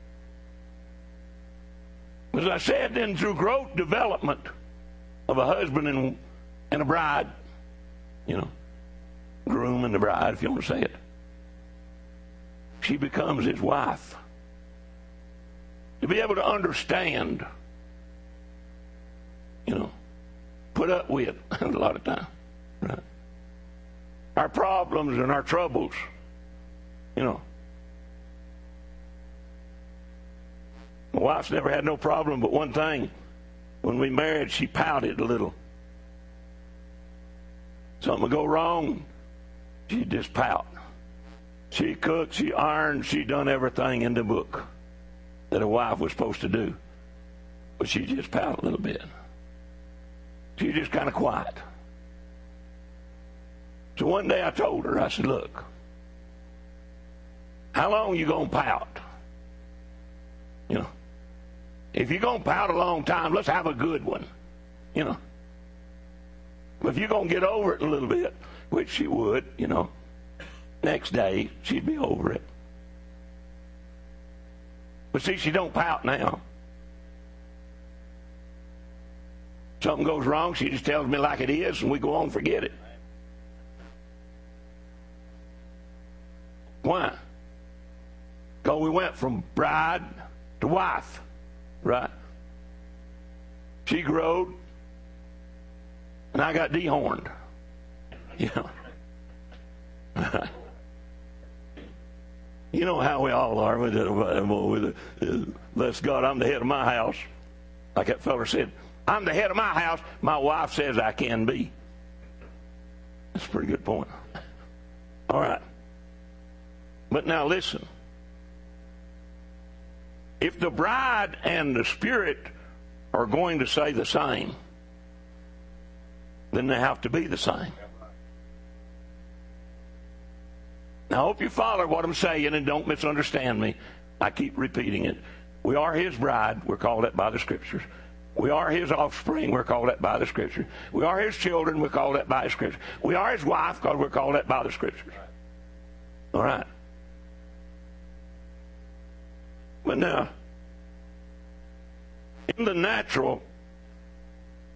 As I said, then through growth development of a husband and, and a bride, you know, groom and the bride, if you want to say it, she becomes his wife. To be able to understand, you know, put up with a lot of time, right? Our problems and our troubles, you know. My wife's never had no problem, but one thing, when we married, she pouted a little. Something would go wrong, she'd just pout. She cooked, she ironed, she done everything in the book that a wife was supposed to do. But she just pout a little bit. She was just kind of quiet. So one day I told her, I said, look, how long you going to pout? You know, if you're going to pout a long time, let's have a good one, you know. But if you're going to get over it a little bit, which she would, you know, next day she'd be over it. But see, she don't pout now. Something goes wrong, she just tells me like it is, and we go on and forget it. Why? Because we went from bride to wife, right? She growed, and I got dehorned. You know. You know how we all are with it. With it. Bless God, I'm the head of my house. Like that fella said, I'm the head of my house. My wife says I can be. That's a pretty good point. All right. But now listen. If the bride and the Spirit are going to say the same, then they have to be the same. Now, I hope you follow what I'm saying and don't misunderstand me. I keep repeating it. We are his bride. We're called that by the Scriptures. We are his offspring. We're called that by the Scriptures. We are his children. We're called that by the Scriptures. We are his wife because we're called that by the Scriptures. All right. But now, in the natural,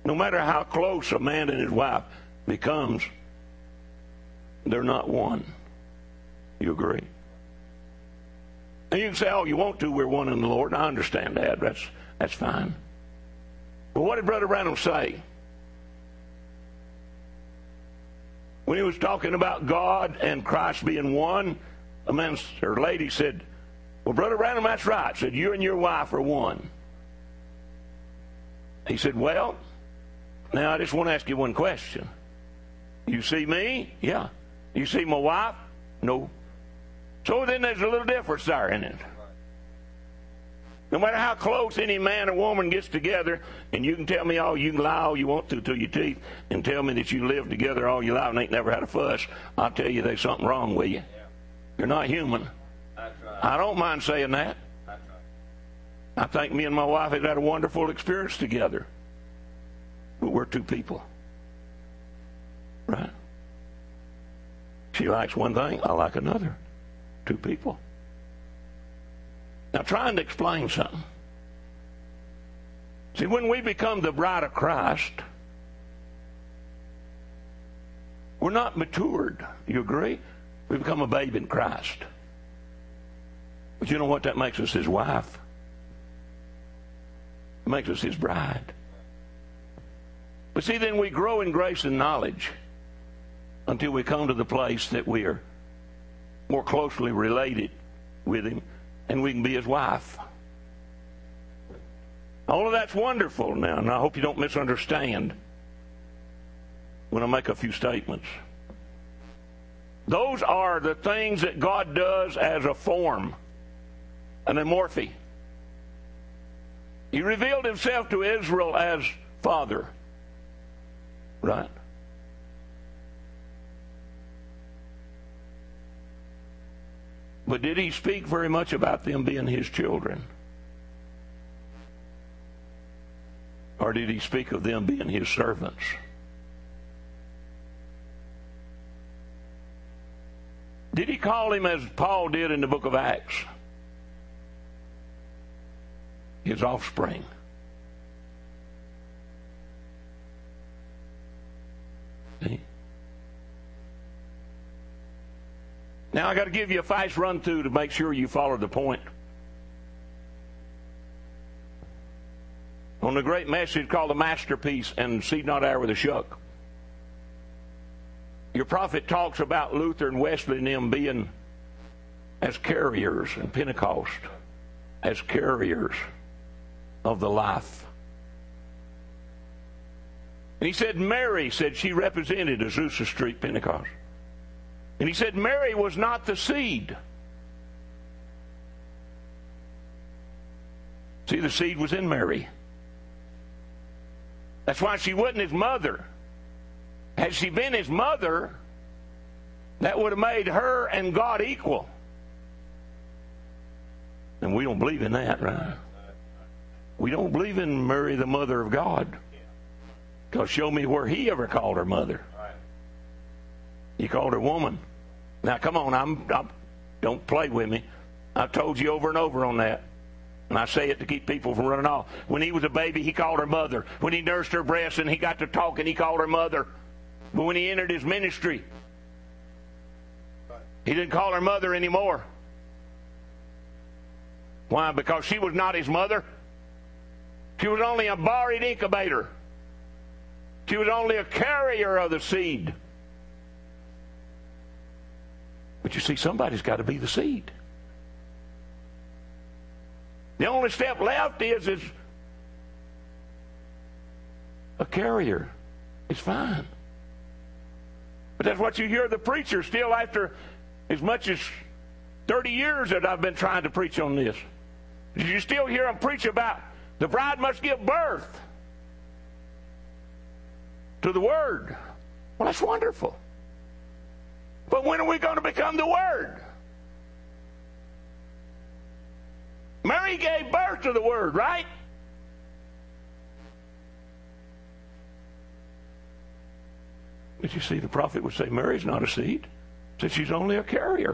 No matter how close a man and his wife becomes, they're not one. You agree? And you can say, oh, you want to, we're one in the Lord. And I understand that. That's, that's fine. But what did Brother Branham say? When he was talking about God and Christ being one, a man or lady said, well, Brother Branham, that's right. Said, you and your wife are one. He said, well, now I just want to ask you one question. You see me? Yeah. You see my wife? No. So then there's a little difference there in it. No matter how close any man or woman gets together, and you can tell me all, you can lie all you want to to your teeth and tell me that you live together all your life and ain't never had a fuss, I'll tell you there's something wrong with you. You're not human. I don't mind saying that. I think me and my wife have had a wonderful experience together. But we're two people. Right? She likes one thing, I like another. Two people. Now, trying to explain something. See, when we become the bride of Christ, we're not matured. You agree? We become a babe in Christ. But you know what? That makes us his wife. It makes us his bride. But see, then we grow in grace and knowledge until we come to the place that we are more closely related with him and we can be his wife. All of that's wonderful now, and I hope you don't misunderstand when I make a few statements. Those are the things that God does as a form, an amorphe. He revealed himself to Israel as Father. Right? But did he speak very much about them being his children? Or did he speak of them being his servants? Did he call him, as Paul did in the book of Acts, his offspring? See? Now I got to give you a fast run through to make sure you follow the point. On the great message called The Masterpiece and Seed Not Hour with a Shuck, your prophet talks about Luther and Wesley and them being as carriers, and Pentecost as carriers of the life. And he said Mary said she represented Azusa Street Pentecost. And he said Mary was not the seed. See, the seed was in Mary. That's why she wasn't his mother. Had she been his mother, that would have made her and God equal. And we don't believe in that, right? We don't believe in Mary, the mother of God. Because show me where he ever called her mother. He called her woman. Now, come on, I'm, I'm, don't play with me. I've told you over and over on that. And I say it to keep people from running off. When he was a baby, he called her mother. When he nursed her breast and he got to talking, he called her mother. But when he entered his ministry, he didn't call her mother anymore. Why? Because she was not his mother. She was only a borrowed incubator. She was only a carrier of the seed. But you see, somebody's got to be the seed. The only step left is, is a carrier. It's fine. But that's what you hear the preacher still after as much as thirty years that I've been trying to preach on this. You still hear them preach about the bride must give birth to the Word. Well, that's wonderful. But when are we going to become the Word? Mary gave birth to the Word, right? But you see, the prophet would say, Mary's not a seed. He said she's only a carrier.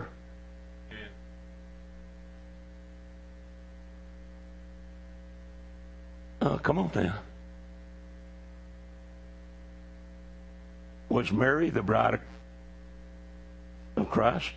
Oh, come on now. Was Mary the bride of Christ?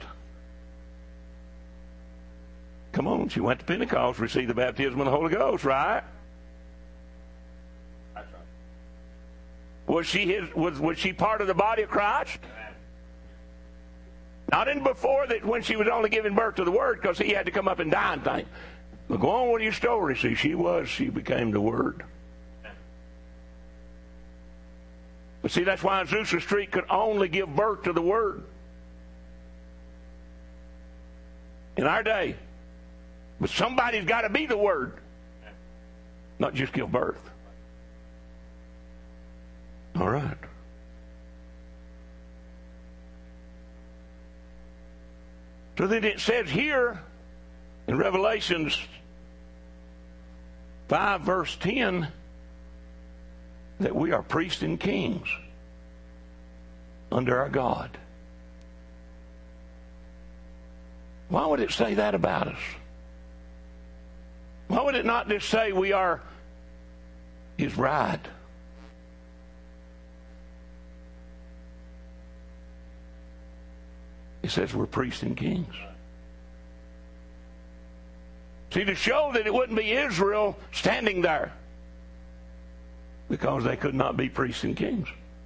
Come on, she went to Pentecost, received the baptism of the Holy Ghost, right? That's right. Was she his? Was was she part of the body of Christ? Amen. Not in before that when she was only giving birth to the Word, because he had to come up and die and things. But go on with your story. See, she was. She became the Word. But see, that's why Azusa Street could only give birth to the Word. In our day. But somebody's got to be the Word. Not just give birth. All right. So then it says here in Revelations five verse ten that we are priests and kings under our God. Why would it say that about us? Why would it not just say we are His bride? It says we're priests and kings. See, to show that it wouldn't be Israel standing there, because they could not be priests and kings.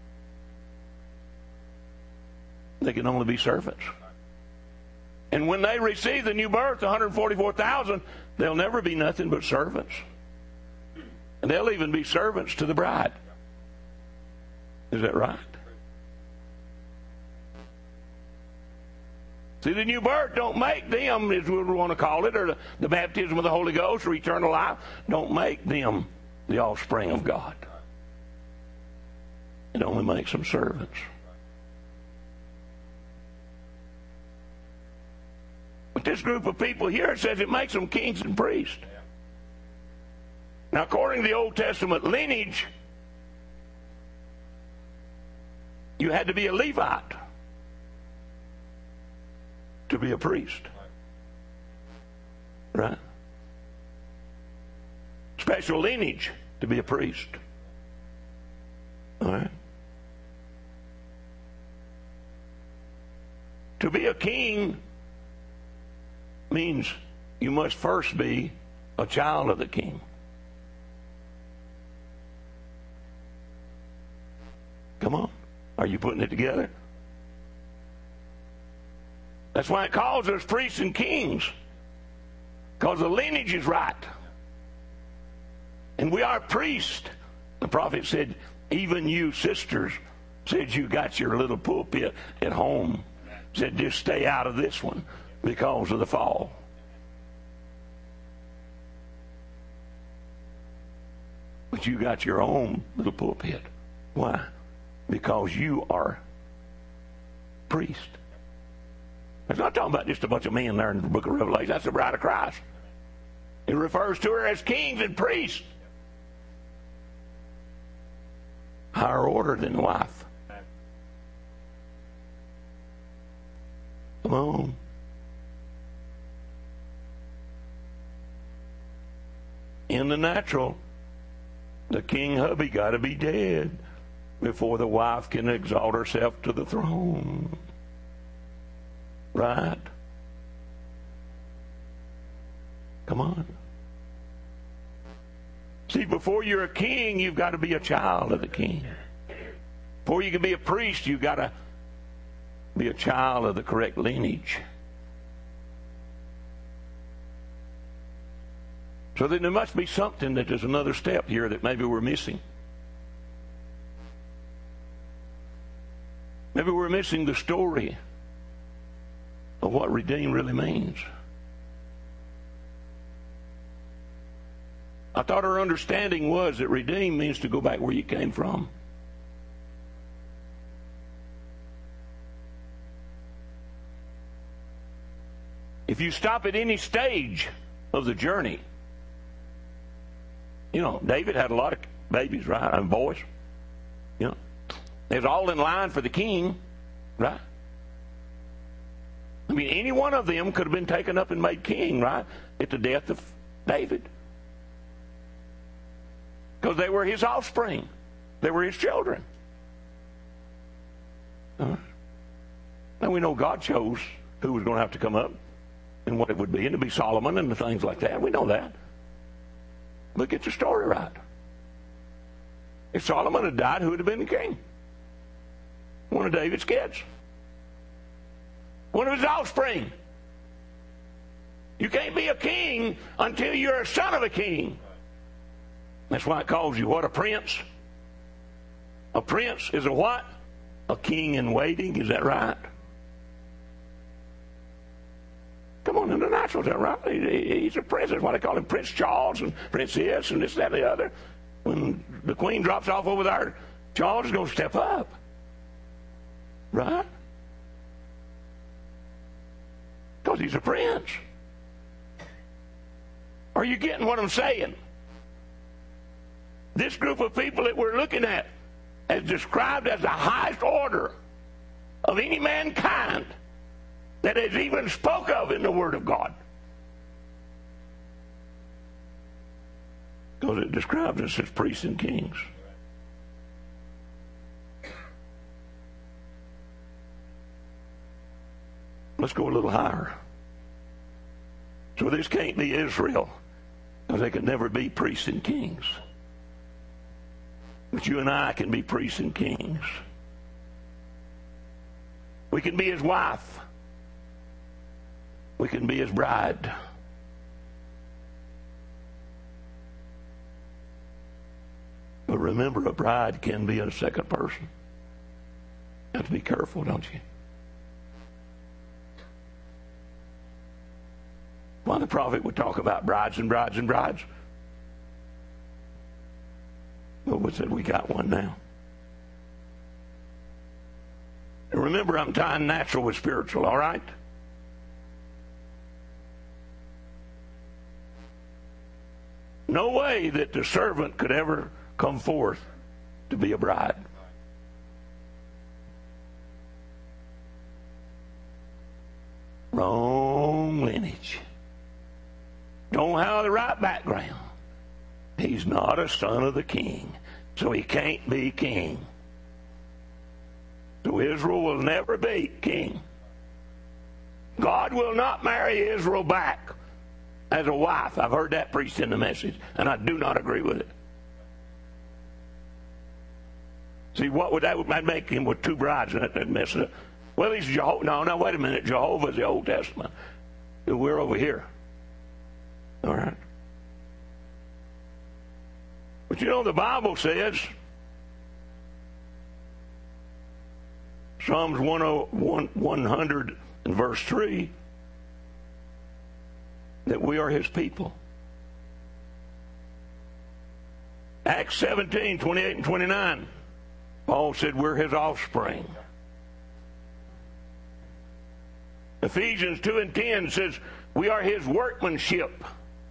They can only be servants. And when they receive the new birth, one hundred forty-four thousand, they'll never be nothing but servants. And they'll even be servants to the bride. Is that right? See, the new birth don't make them, as we want to call it, or the, the baptism of the Holy Ghost or eternal life, don't make them the offspring of God. It only makes them servants. But this group of people here, it says it makes them kings and priests. Now, according to the Old Testament lineage, you had to be a Levite to be a priest. Right? Special lineage to be a priest. All right? To be a king means you must first be a child of the king. Come on. Are you putting it together? That's why it calls us priests and kings. Because the lineage is right. And we are priests. The prophet said, even you sisters, said you got your little pulpit at home. Said just stay out of this one because of the fall. But you got your own little pulpit. Why? Because you are priest. It's not talking about just a bunch of men there in the book of Revelation. That's the bride of Christ. It refers to her as kings and priests. Higher order than wife. Come on. In the natural, the king hubby got to be dead before the wife can exalt herself to the throne. Right? Come on. See, before you're a king, you've got to be a child of the king. Before you can be a priest, you've got to be a child of the correct lineage. So then there must be something that there's another step here that maybe we're missing. Maybe we're missing the story of what redeem really means. I thought our understanding was that redeem means to go back where you came from. If you stop at any stage of the journey, you know, David had a lot of babies, right? And boys. You know, they was all in line for the king, right? I mean, any one of them could have been taken up and made king, right? At the death of David. Because they were his offspring. They were his children. Now we know God chose who was going to have to come up and what it would be, and to be Solomon and the things like that. We know that. But get the story right. If Solomon had died, who would have been the king? One of David's kids. One of his offspring. You can't be a king until you're a son of a king. That's why it calls you what? A prince? A prince is a what? A king in waiting. Is that right? Come on, in the natural, is that right? He, he's a prince. That's why they call him Prince Charles and Prince this and this, that, and the other. When the queen drops off over there, Charles is going to step up. Right? Because he's a prince. Are you getting what I'm saying? This group of people that we're looking at is described as the highest order of any mankind that is even spoke of in the Word of God. Because it describes us as priests and kings. Let's go a little higher. So this can't be Israel, because they can never be priests and kings. But you and I can be priests and kings. We can be his wife. We can be his bride. But remember, a bride can be a second person. You have to be careful, don't you? Why the prophet would talk about brides and brides and brides. But we said we got one now. And remember, I'm tying natural with spiritual, all right? No way that the servant could ever come forth to be a bride. Wrong lineage. Don't have the right background. He's not a son of the king, so he can't be king. So Israel will never be king. God will not marry Israel back as a wife. I've heard that preached in the message, and I do not agree with it. See, what would that would make him with two brides, and that mess it up? Well, he's Jehovah. No, no, wait a minute. Jehovah's the Old Testament. We're over here. All right. But you know, the Bible says, Psalms one hundred and verse three, that we are his people. Acts seventeen, twenty-eight and twenty-nine, Paul said we're his offspring. Ephesians two and ten says we are his workmanship.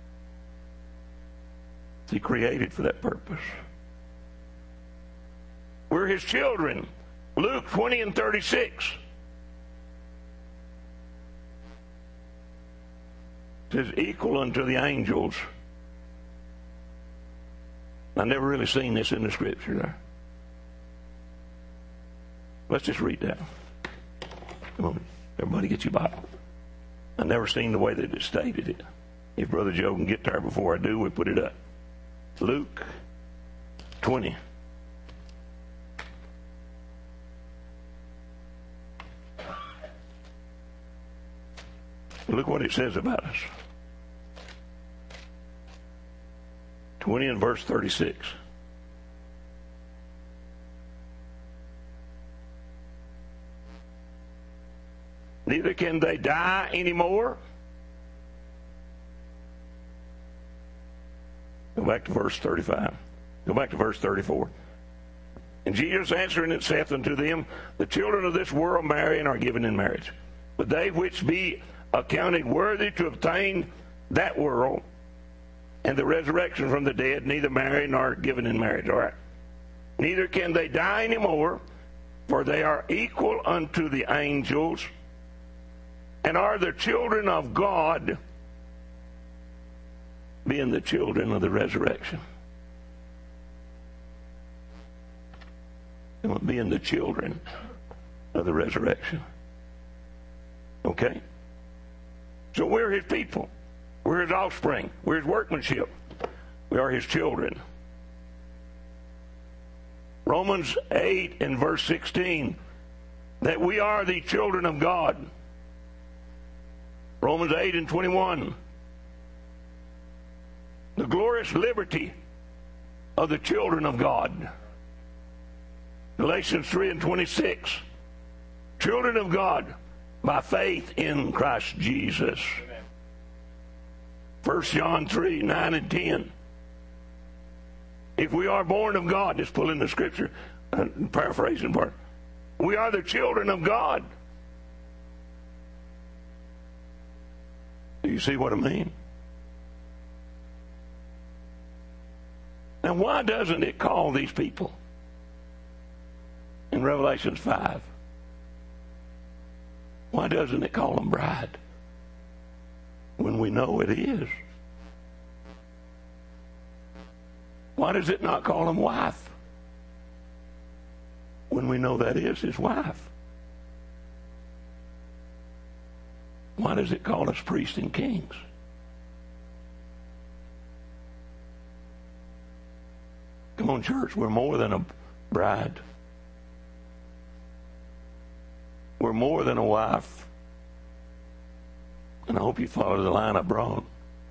He created for that purpose. We're his children. Luke twenty and thirty-six says equal unto the angels. I've never really seen this in the scripture there. Let's just read that. Come on, everybody get your Bible. I've never seen the way that it stated it. If Brother Joe can get there before I do, we put it up. Luke twenty. Look what it says about us. twenty and verse thirty-six. Neither can they die anymore. Go back to verse thirty-five. Go back to verse thirty-four. And Jesus answering it saith unto them, the children of this world marry and are given in marriage. But they which be accounted worthy to obtain that world and the resurrection from the dead, neither marry nor given in marriage. All right. Neither can they die anymore, for they are equal unto the angels and are the children of God, being the children of the resurrection. Being the children of the resurrection. Okay? So we're his people. We're his offspring. We're his workmanship. We are his children. Romans eight and verse sixteen, that we are the children of God. Romans eight and twenty-one, the glorious liberty of the children of God. Galatians three and twenty-six, children of God by faith in Christ Jesus. First John three, nine and ten. If we are born of God, just pull in the scripture, uh, paraphrasing part, we are the children of God. Do you see what I mean? Now, why doesn't it call these people in Revelation five? Why doesn't it call them bride when we know it is? Why does it not call him wife when we know that is his wife? Why does it call us priests and kings? Come on, church, we're more than a bride. We're more than a wife. And I hope you follow the line I brought.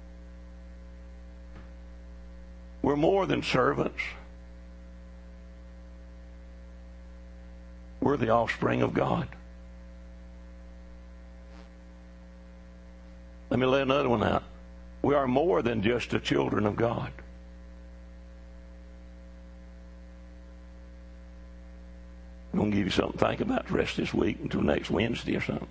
We're more than servants. We're the offspring of God. Let me lay another one out. We are more than just the children of God. I'm going to give you something to think about the rest of this week until next Wednesday or something.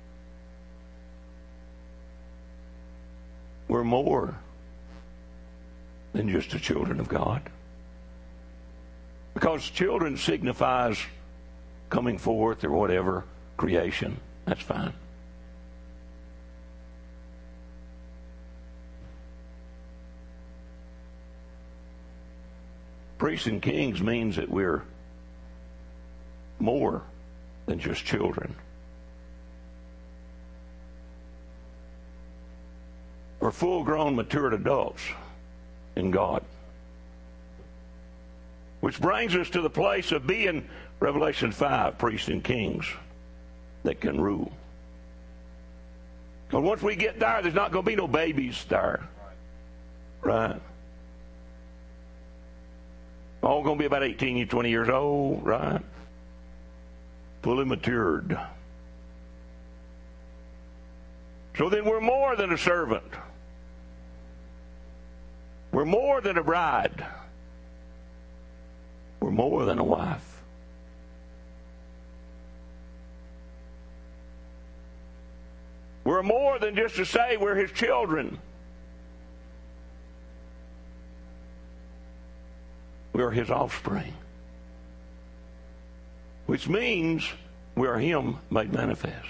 We're more than just the children of God. Because children signifies coming forth or whatever, creation. That's fine. Priests and kings means that we're more than just children. We're full-grown, matured adults in God. Which brings us to the place of being, Revelation five, priests and kings that can rule. Because once we get there, there's not going to be no babies there. Right? All going to be about eighteen, twenty years old, right? Fully matured. So then we're more than a servant. We're more than a bride. We're more than a wife. We're more than just to say we're his children. We're his offspring. Which means we are him made manifest.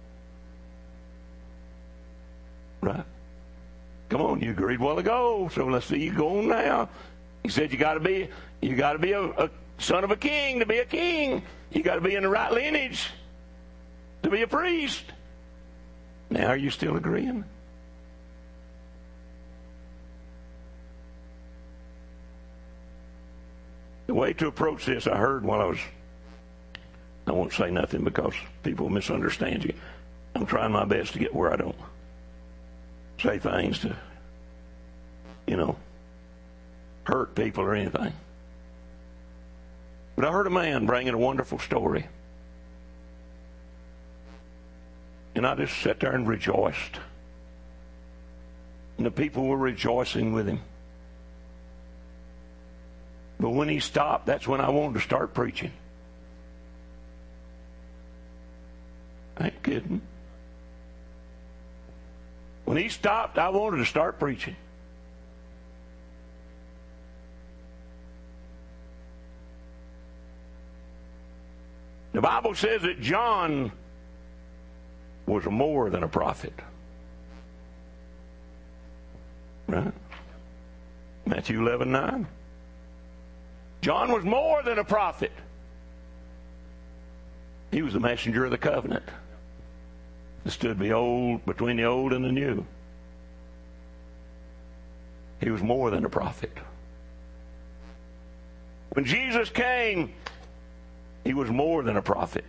Right? Come on, you agreed a while ago, so let's see you go on now. He said you got to be, you got to be a, a son of a king to be a king. You got to be in the right lineage to be a priest. Now, are you still agreeing? The way to approach this, I heard while I was, I won't say nothing because people misunderstand you. I'm trying my best to get where I don't say things to, you know, hurt people or anything. But I heard a man bringing a wonderful story. And I just sat there and rejoiced. And the people were rejoicing with him. But when he stopped, that's when I wanted to start preaching. I ain't kidding. When he stopped, I wanted to start preaching. The Bible says that John was more than a prophet. Right? Matthew eleven nine. John was more than a prophet. He was the messenger of the covenant. that stood be old, between the old and the new. He was more than a prophet. When Jesus came, he was more than a prophet.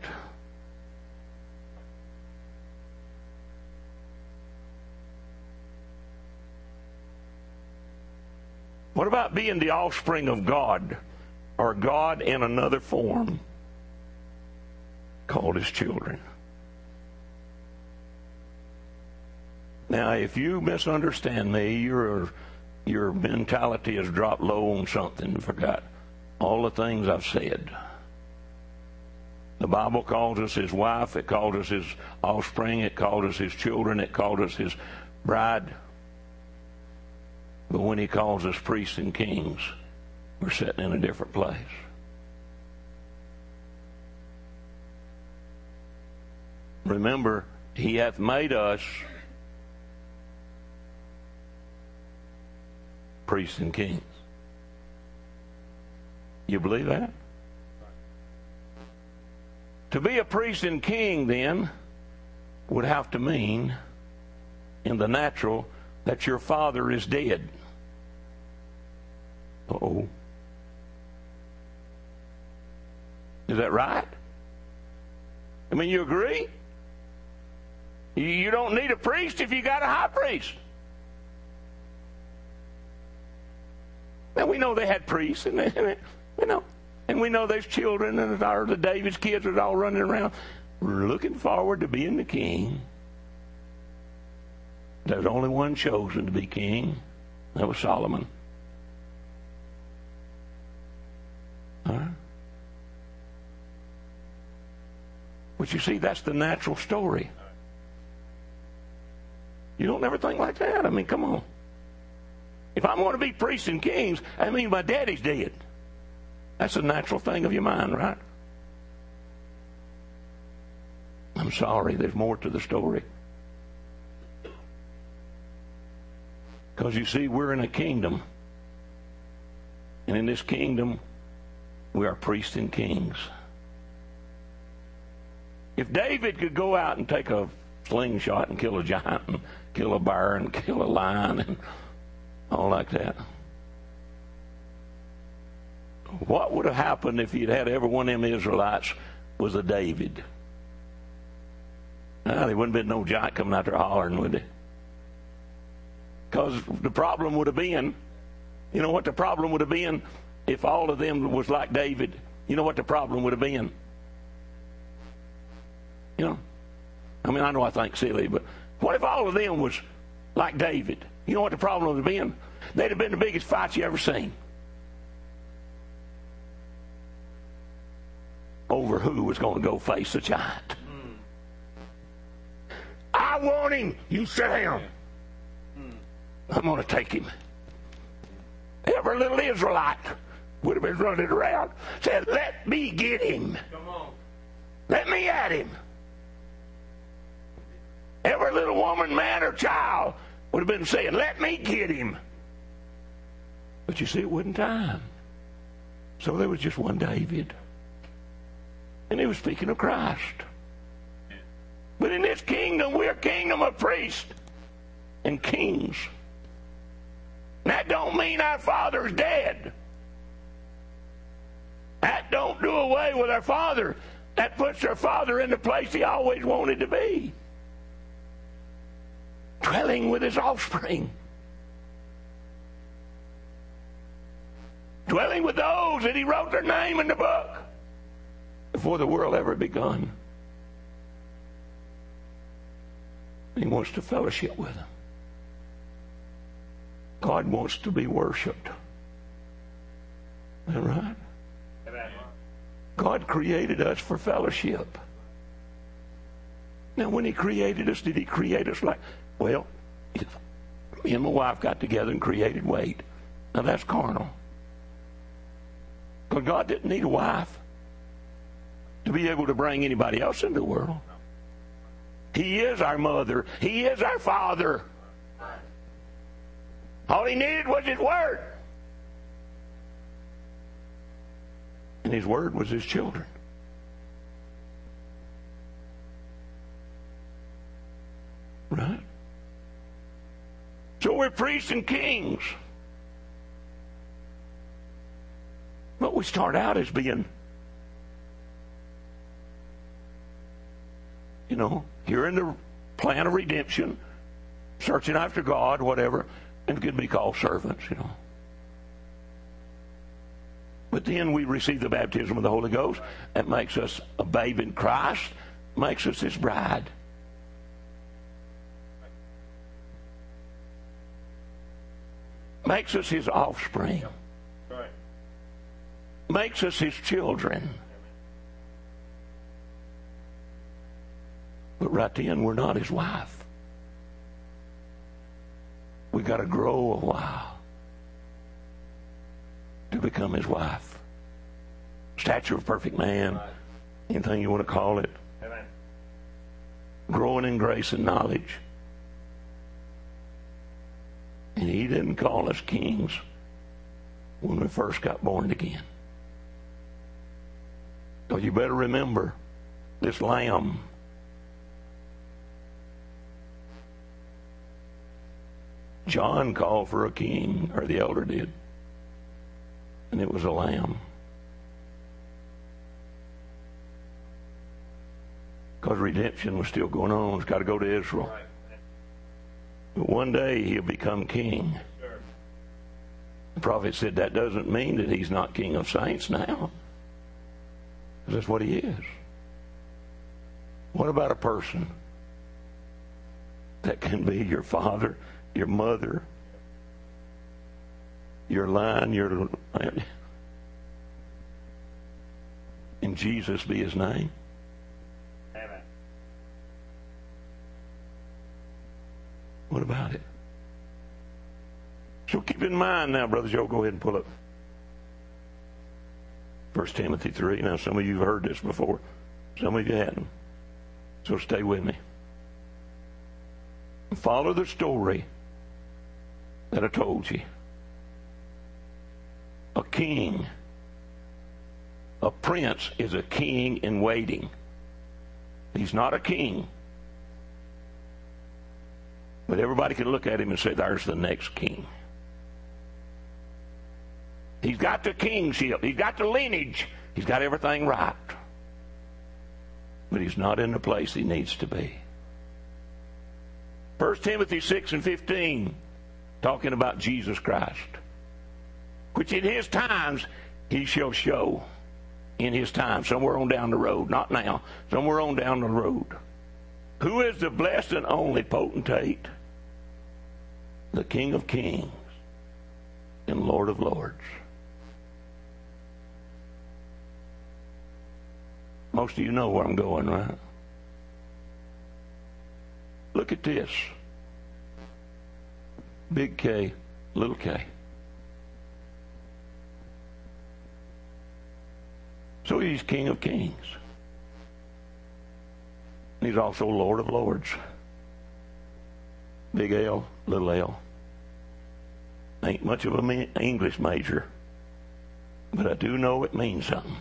What about being the offspring of God, or God in another form, called his children? Now, if you misunderstand me, your your mentality has dropped low on something and forgot all the things I've said. The Bible calls us his wife, it calls us his offspring, it calls us his children, it calls us his bride. But when he calls us priests and kings, we're sitting in a different place. Remember, he hath made us priests and kings. You believe that? To be a priest and king, then, would have to mean, in the natural, that your father is dead. Uh-oh. Is that right? I mean, you agree? You don't need a priest if you got a high priest. Now, we know they had priests, and, they, and they, you know, and we know there's children, and our, the David's kids are all running around looking forward to being the king. There's only one chosen to be king. That was Solomon. All right? But you see, that's the natural story. You don't never think like that. I mean, come on. If I'm going to be priests and kings, I mean my daddy's dead. That's a natural thing of your mind, right? I'm sorry, there's more to the story. Because you see, we're in a kingdom. And in this kingdom, we are priests and kings. If David could go out and take a slingshot and kill a giant and kill a bear and kill a lion and all like that, what would have happened if he'd had every one of them Israelites was a David? Now, there wouldn't have been no giant coming out there hollering, would they? Because the problem would have been, you know what the problem would have been if all of them was like David? You know what the problem would have been? You know, I mean, I know I think silly, but what if all of them was like David? You know what the problem would have been? They'd have been the biggest fight you ever seen. Over who was going to go face a giant. Mm. I want him. You sit down. Mm. I'm going to take him. Every little Israelite would have been running around, said, let me get him. Come on. Let me at him. Every little woman, man, or child would have been saying, let me get him. But you see, it wasn't time. So there was just one David. And he was speaking of Christ. But in this kingdom, we're a kingdom of priests and kings. That don't mean our father's dead. That don't do away with our father. That puts our father in the place he always wanted to be. Dwelling with his offspring. Dwelling with those that he wrote their name in the book before the world ever begun. He wants to fellowship with them. God wants to be worshipped. Is that right? Amen. God created us for fellowship. Now, when he created us, did he create us like, well, me and my wife got together and created Wade. Now, that's carnal. But God didn't need a wife to be able to bring anybody else into the world. He is our mother. He is our father. All he needed was his word. And his word was his children. Right? So we're priests and kings. But we start out as being, you know, here in the plan of redemption, searching after God, whatever, and could be called servants, you know. But then we receive the baptism of the Holy Ghost. That makes us a babe in Christ, makes us His bride. Makes us His offspring. Right. Makes us His children. But right then, we're not His wife. We got to grow a while to become His wife. Stature of perfect man, anything you want to call it. Amen. Growing in grace and knowledge. And He didn't call us kings when we first got born again. So you better remember this lamb. John called for a king, or the elder did. And it was a lamb. Because redemption was still going on. It's got to go to Israel. Right. But one day He'll become king. Sure. The prophet said that doesn't mean that He's not king of saints now. Because that's what He is. What about a person that can be your father, your mother, your line, your... and Jesus be His name? Amen. What about it? So keep in mind now, Brother Joe, go ahead and pull up First Timothy three. Now, some of you have heard this before. Some of you hadn't. So stay with me. Follow the story that I told you. A king, a prince is a king in waiting. He's not a king. But everybody can look at him and say, there's the next king. He's got the kingship. He's got the lineage. He's got everything right. But he's not in the place he needs to be. First Timothy six and fifteen, talking about Jesus Christ, which in His times He shall show. In His time, somewhere on down the road. Not now. Somewhere on down the road. Who is the blessed and only potentate? The King of kings and Lord of lords. Most of you know where I'm going, right? Look at this. Big K, little k. So He's King of kings. He's also Lord of lords. Big L, little l. Ain't much of an English major, but I do know it means something.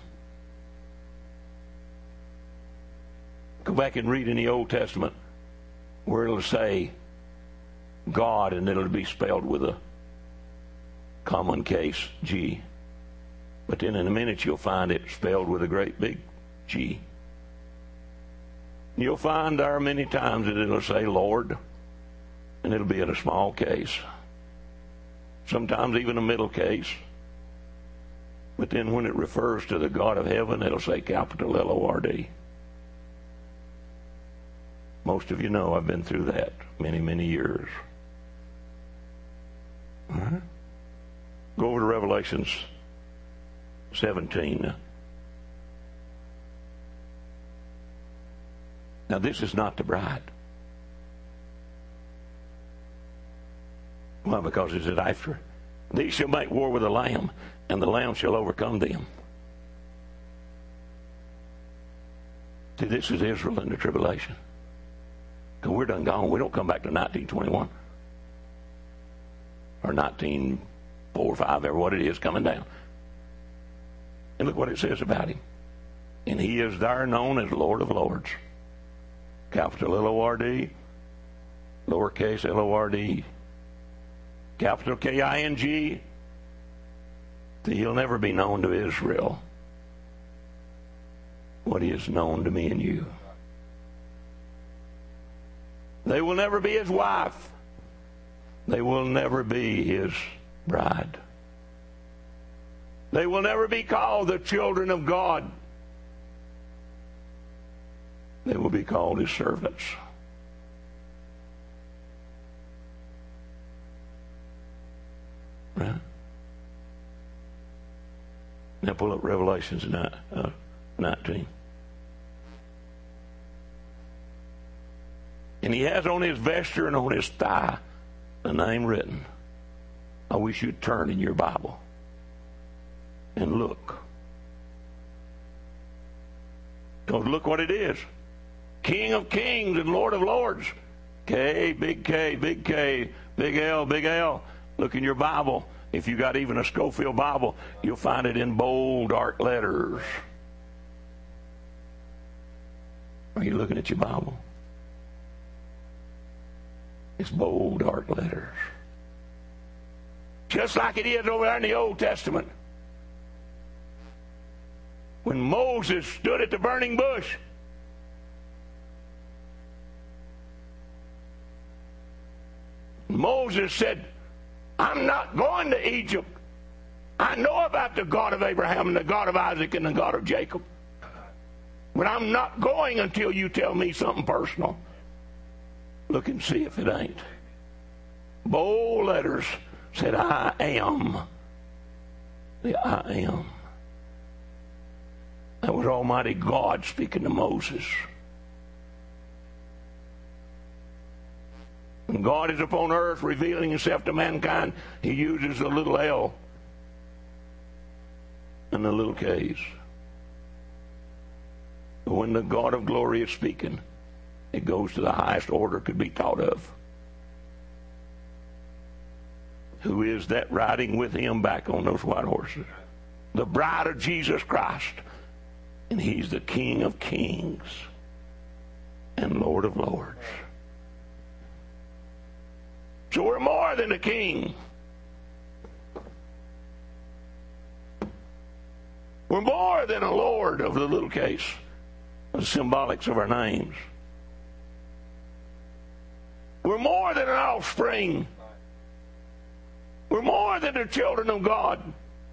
Go back and read in the Old Testament where it'll say God and it'll be spelled with a common case G. But then in a minute you'll find it spelled with a great big G. You'll find there many times that it'll say Lord, and it'll be in a small case. Sometimes even a middle case. But then when it refers to the God of heaven, it'll say capital L O R D. Most of you know I've been through that many, many years. All right. Go over to Revelations seventeen. Now this is not the bride. Why? Because it's after. These shall make war with the Lamb, and the Lamb shall overcome them. See, this is Israel in the tribulation. Because we're done gone. We don't come back to nineteen twenty-one. Or nineteen oh four or five, or what it is, coming down. And look what it says about Him. And He is there known as Lord of lords. Capital L O R D. lowercase L O R D, capital K I N G, he'll never be known to Israel what he is known to me and you. They will never be his wife. They will never be his bride. They will never be called the children of God. They will be called his servants. Right? Now pull up Revelations nineteen. And he has on his vesture and on his thigh the name written. I wish you'd turn in your Bible and look. Because look what it is. King of kings and Lord of lords. K, big K, big K, big L, big L. Look in your Bible. If you got even a Schofield Bible, you'll find it in bold, dark letters. Are you looking at your Bible? It's bold, dark letters. Just like it is over there in the Old Testament. When Moses stood at the burning bush, Moses said, I'm not going to Egypt. I know about the God of Abraham and the God of Isaac and the God of Jacob. But I'm not going until you tell me something personal. Look and see if it ain't. Bold letters said, I am. The I am. That was Almighty God speaking to Moses. When God is upon earth revealing himself to mankind, he uses the little L and the little K's. But when the God of glory is speaking, it goes to the highest order could be thought of. Who is that riding with him back on those white horses? The bride of Jesus Christ. And he's the King of kings and Lord of lords. So we're more than a king. We're more than a Lord of the little case, the symbolics of our names. We're more than an offspring. We're more than the children of God.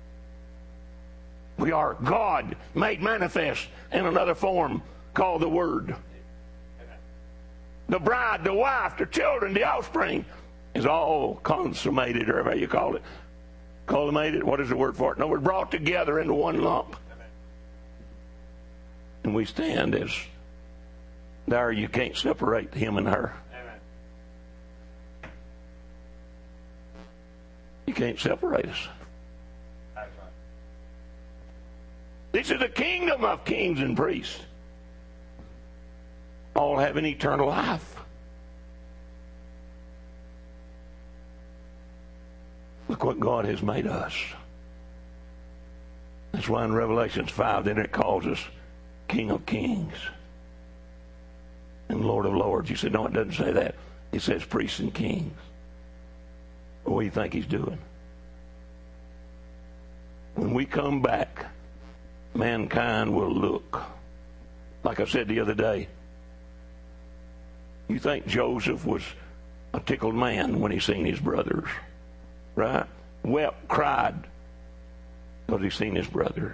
We are God made manifest in another form called the Word. The bride, the wife, the children, the offspring is all consummated, or whatever you call it. Consummated, what is the word for it? No, we're brought together into one lump. And we stand as there. You can't separate him and her. You can't separate us. This is the kingdom of kings and priests. All having eternal life. Look what God has made us. That's why in Revelations five, then it calls us King of Kings and Lord of Lords. You said, no, it doesn't say that. It says priests and kings. What do you think he's doing? When we come back, mankind will look. Like I said the other day, you think Joseph was a tickled man when he seen his brothers, right? Wept, cried, because he seen his brothers.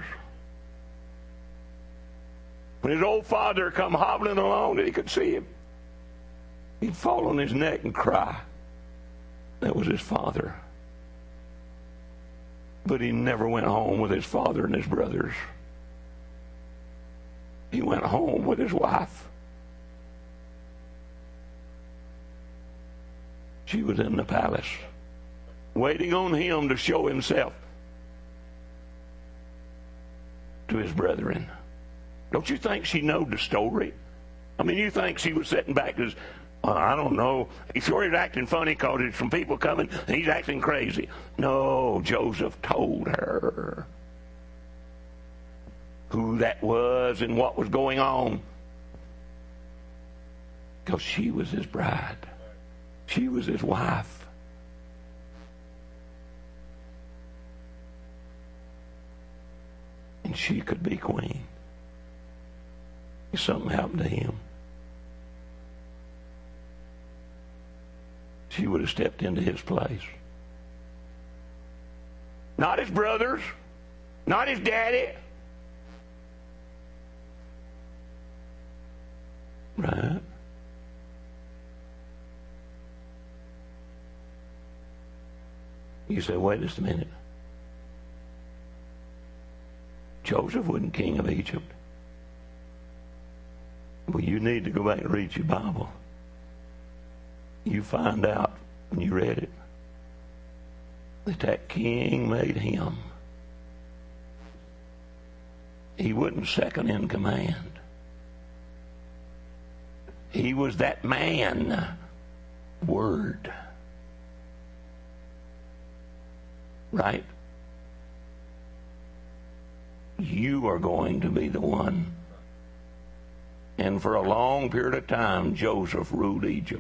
When his old father come hobbling along and he could see him, he'd fall on his neck and cry. That was his father. But he never went home with his father and his brothers. He went home with his wife. She was in the palace, waiting on him to show himself to his brethren. Don't you think she knowed the story? I mean, you think she was sitting back as, uh, I don't know, he's sure he's acting funny because there's some people coming and he's acting crazy. No, Joseph told her who that was and what was going on, because she was his bride. She was his wife. And she could be queen. If something happened to him, she would have stepped into his place. Not his brothers, not his daddy. Right? You say, wait just a minute. Joseph wasn't king of Egypt. Well, you need to go back and read your Bible. You find out when you read it that that king made him. He wasn't second in command. He was that man. Word. Right? You are going to be the one. And for a long period of time, Joseph ruled Egypt.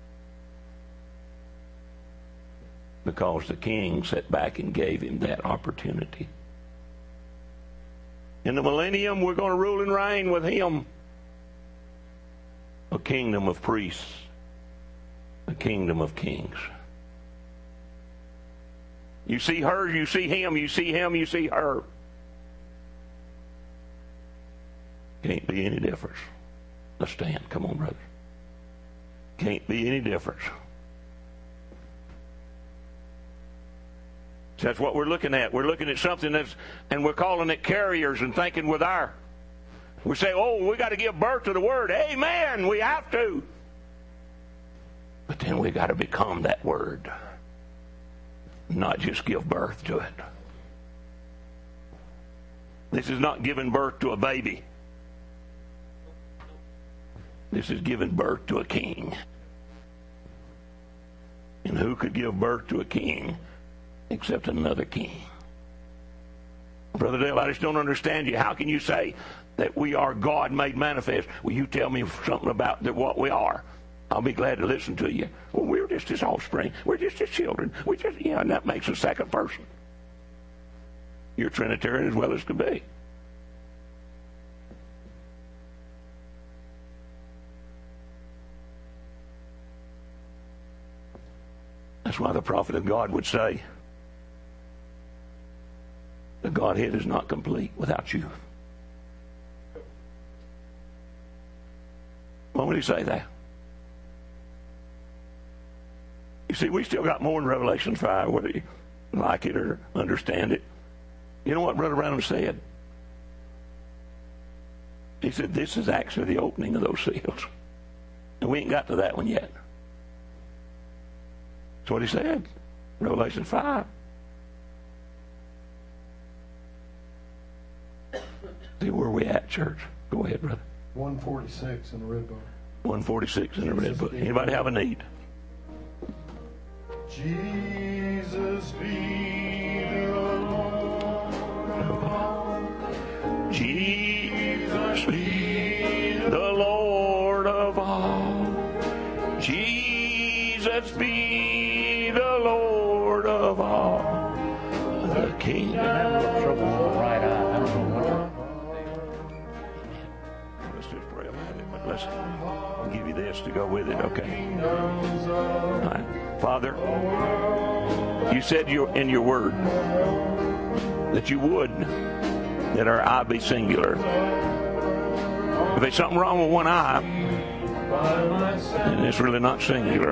Because the king sat back and gave him that opportunity. In the millennium, we're going to rule and reign with him. A kingdom of priests. A kingdom of kings. You see her, you see him, you see him, you see her. Can't be any difference. Let's stand. Come on, brother. Can't be any difference. That's what we're looking at. We're looking at something that's, and we're calling it carriers and thinking with our. We say, oh, we got to give birth to the Word. Amen. We have to. But then we got to become that Word. Not just give birth to it. This is not giving birth to a baby. This is giving birth to a king. And who could give birth to a king except another king? Brother Dale, I just don't understand you. How can you say that we are God made manifest? Will you tell me something about that, what we are? I'll be glad to listen to you. Well, we're just his offspring. We're just his children. We just, yeah, and that makes a second person. You're Trinitarian as well as could be. That's why the prophet of God would say, the Godhead is not complete without you. Why would he say that? You see, we still got more in Revelation five, whether you like it or understand it. You know what Brother Branham said? He said, this is actually the opening of those seals. And we ain't got to that one yet. That's what he said. Revelation five. See where we at, church? Go ahead, brother. one forty-six in the red book. one forty-six in the red book. Anybody have a need? Jesus be the Lord of all. Jesus be the Lord of all. Jesus be the Lord of all. The King. I'm having a little trouble with my right eye. I don't know what. Let's just pray about it, but let's I'll give you this to go with it, okay? All right. Father, you said you in your word that you would that our eye be singular. If there's something wrong with one eye, then it's really not singular.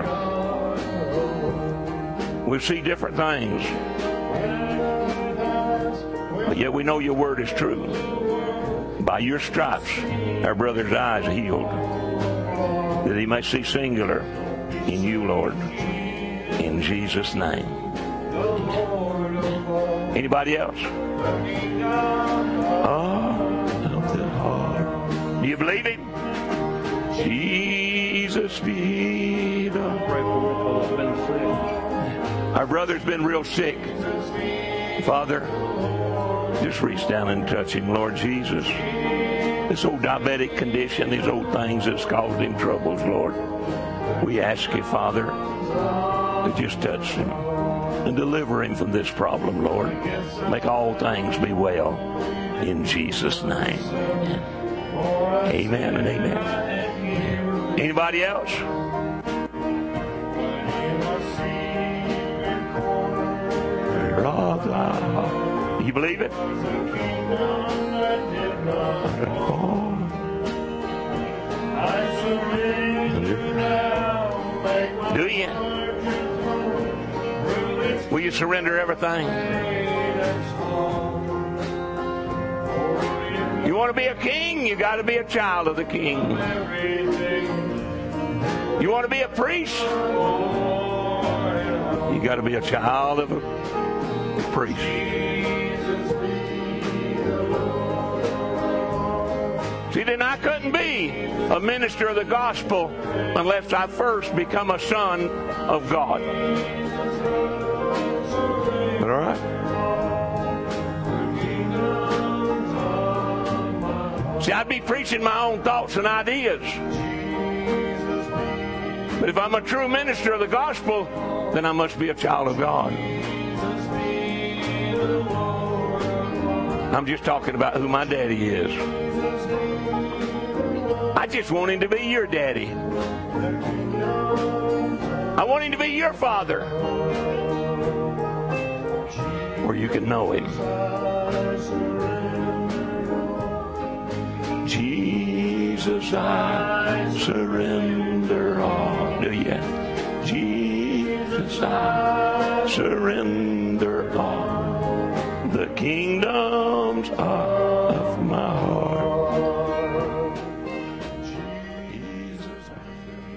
We see different things, but yet we know your word is true. By your stripes, our brother's eyes are healed, that he may see singular in you, Lord. In Jesus' name. Anybody else? Oh, of the heart. Do you believe him? Jesus be the... Our brother's been real sick. Father, just reach down and touch him, Lord Jesus. This old diabetic condition, these old things that's caused him troubles, Lord. We ask you, Father, to just touch him and deliver him from this problem, Lord. Make all things be well. In Jesus' name. Amen and amen. Anybody else? You believe it? Do you? Will you surrender everything? You want to be a king? You got to be a child of the king. You want to be a priest? You got to be a child of a priest. See, then I couldn't be a minister of the gospel unless I first become a son of God. All right? See, I'd be preaching my own thoughts and ideas. But if I'm a true minister of the gospel, then I must be a child of God. I'm just talking about who my daddy is. I just want him to be your daddy. I want him to be your father, where you can know him. Jesus, I surrender all. Do you? Jesus, I surrender all. The kingdoms of my heart. Jesus, I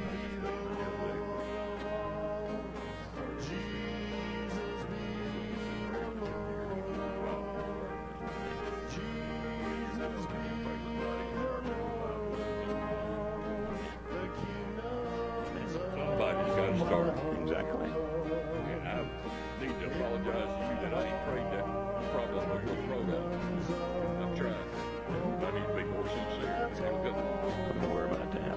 Somebody's got to start. Exactly. And I need to apologize to you that I ain't prayed that problem with your program. I'm trying. I need to be more sincere. Don't worry about that.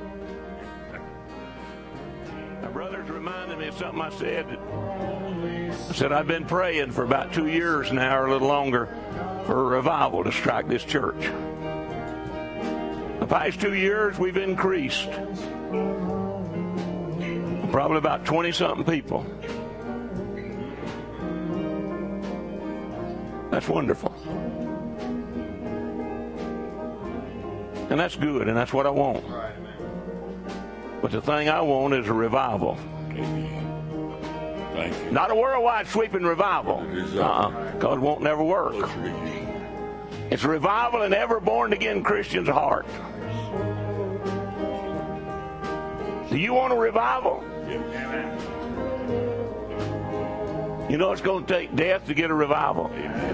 My brother's reminded me of something I said. I said I've been praying for about two years now, or a little longer, for a revival to strike this church. The past two years, we've increased. Probably about twenty-something people. That's wonderful. And that's good, and that's what I want. But the thing I want is a revival. Thank you. Not a worldwide sweeping revival. Uh-uh. God won't never work. It's a revival in every born-again Christian's heart. Do you want a revival? You know it's going to take death to get a revival.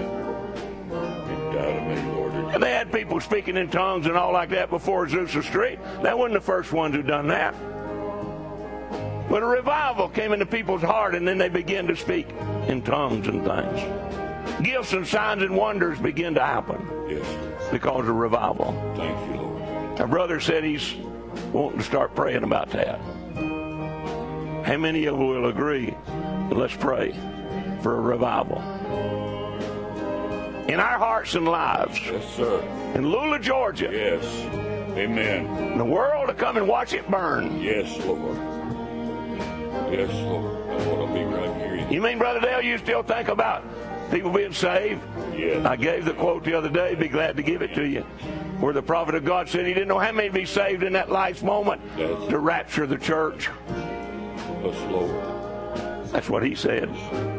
And they had people speaking in tongues and all like that before Azusa Street. That wasn't the first ones who done that. But a revival came into people's heart, and then they began to speak in tongues and things. Gifts and signs and wonders begin to happen. Yes. Because of revival. Thank you, Lord. Our brother said he's wanting to start praying about that. How many of you will agree? Let's pray for a revival in our hearts and lives. Yes, sir. In Lula, Georgia. Yes. Amen. The world to come and watch it burn. Yes, Lord. Yes, Lord. I want to be right here. You mean, Brother Dale, you still think about people being saved? Yes. I gave the quote the other day, be glad to give it to you, where the prophet of God said he didn't know how many would be saved in that last moment That's to rapture the church. Yes, Lord. That's what he said.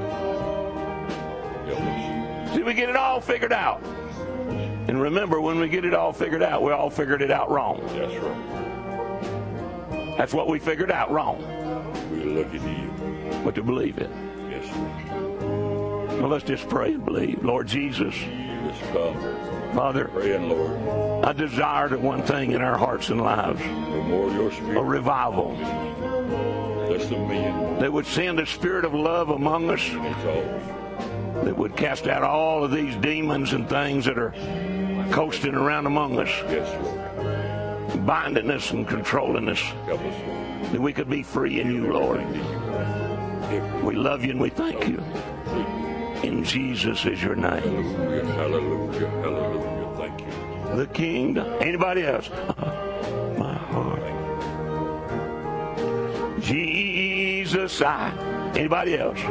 Help us. See, we get it all figured out. And remember, when we get it all figured out, we all figured it out wrong. That's right. That's what we figured out wrong. We're looking to you. But to believe it. Yes, Lord. Well, let's just pray and believe. Lord Jesus, Yes, come. Father, Praying, Lord. I desire the one thing in our hearts and lives, For more of your a spirit. revival Less than me and more. that would send a spirit of love among us, It's all. that would cast out all of these demons and things that are coasting around among us. Yes, Lord. binding us and controlling us. Help us, Lord. That we could be free in you, Lord. We love you and we thank you. In Jesus is your name. Hallelujah, hallelujah, hallelujah. Thank you. The kingdom. Anybody else? My heart. Jesus, I. Anybody else?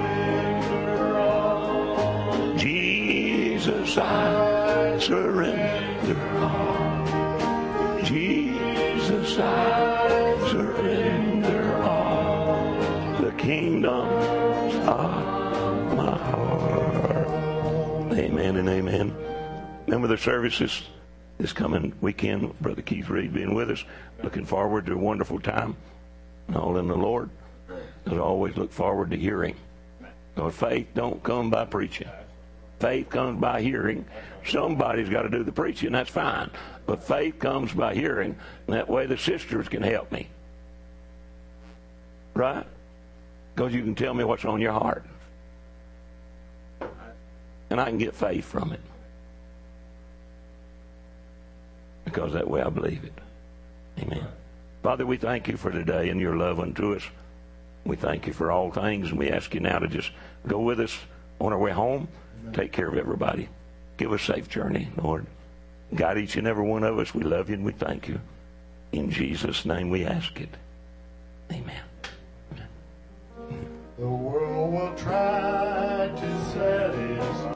Jesus, I surrender all. Jesus, I surrender all. The kingdoms of my heart. Amen and amen. Remember the services this coming weekend. Brother Keith Reed being with us. Looking forward to a wonderful time. All in the Lord. As I always look forward to hearing. Lord, faith don't come by preaching. Faith comes by hearing. Somebody's got to do the preaching. That's fine. But faith comes by hearing. And that way the sisters can help me. Right? Because you can tell me what's on your heart. And I can get faith from it. Because that way I believe it. Amen. Father, we thank you for today and your love unto us. We thank you for all things, and we ask you now to just go with us on our way home. Take care of everybody. Give us a safe journey, Lord. Guide each and every one of us. We love you and we thank you. In Jesus' name we ask it. Amen. The world will try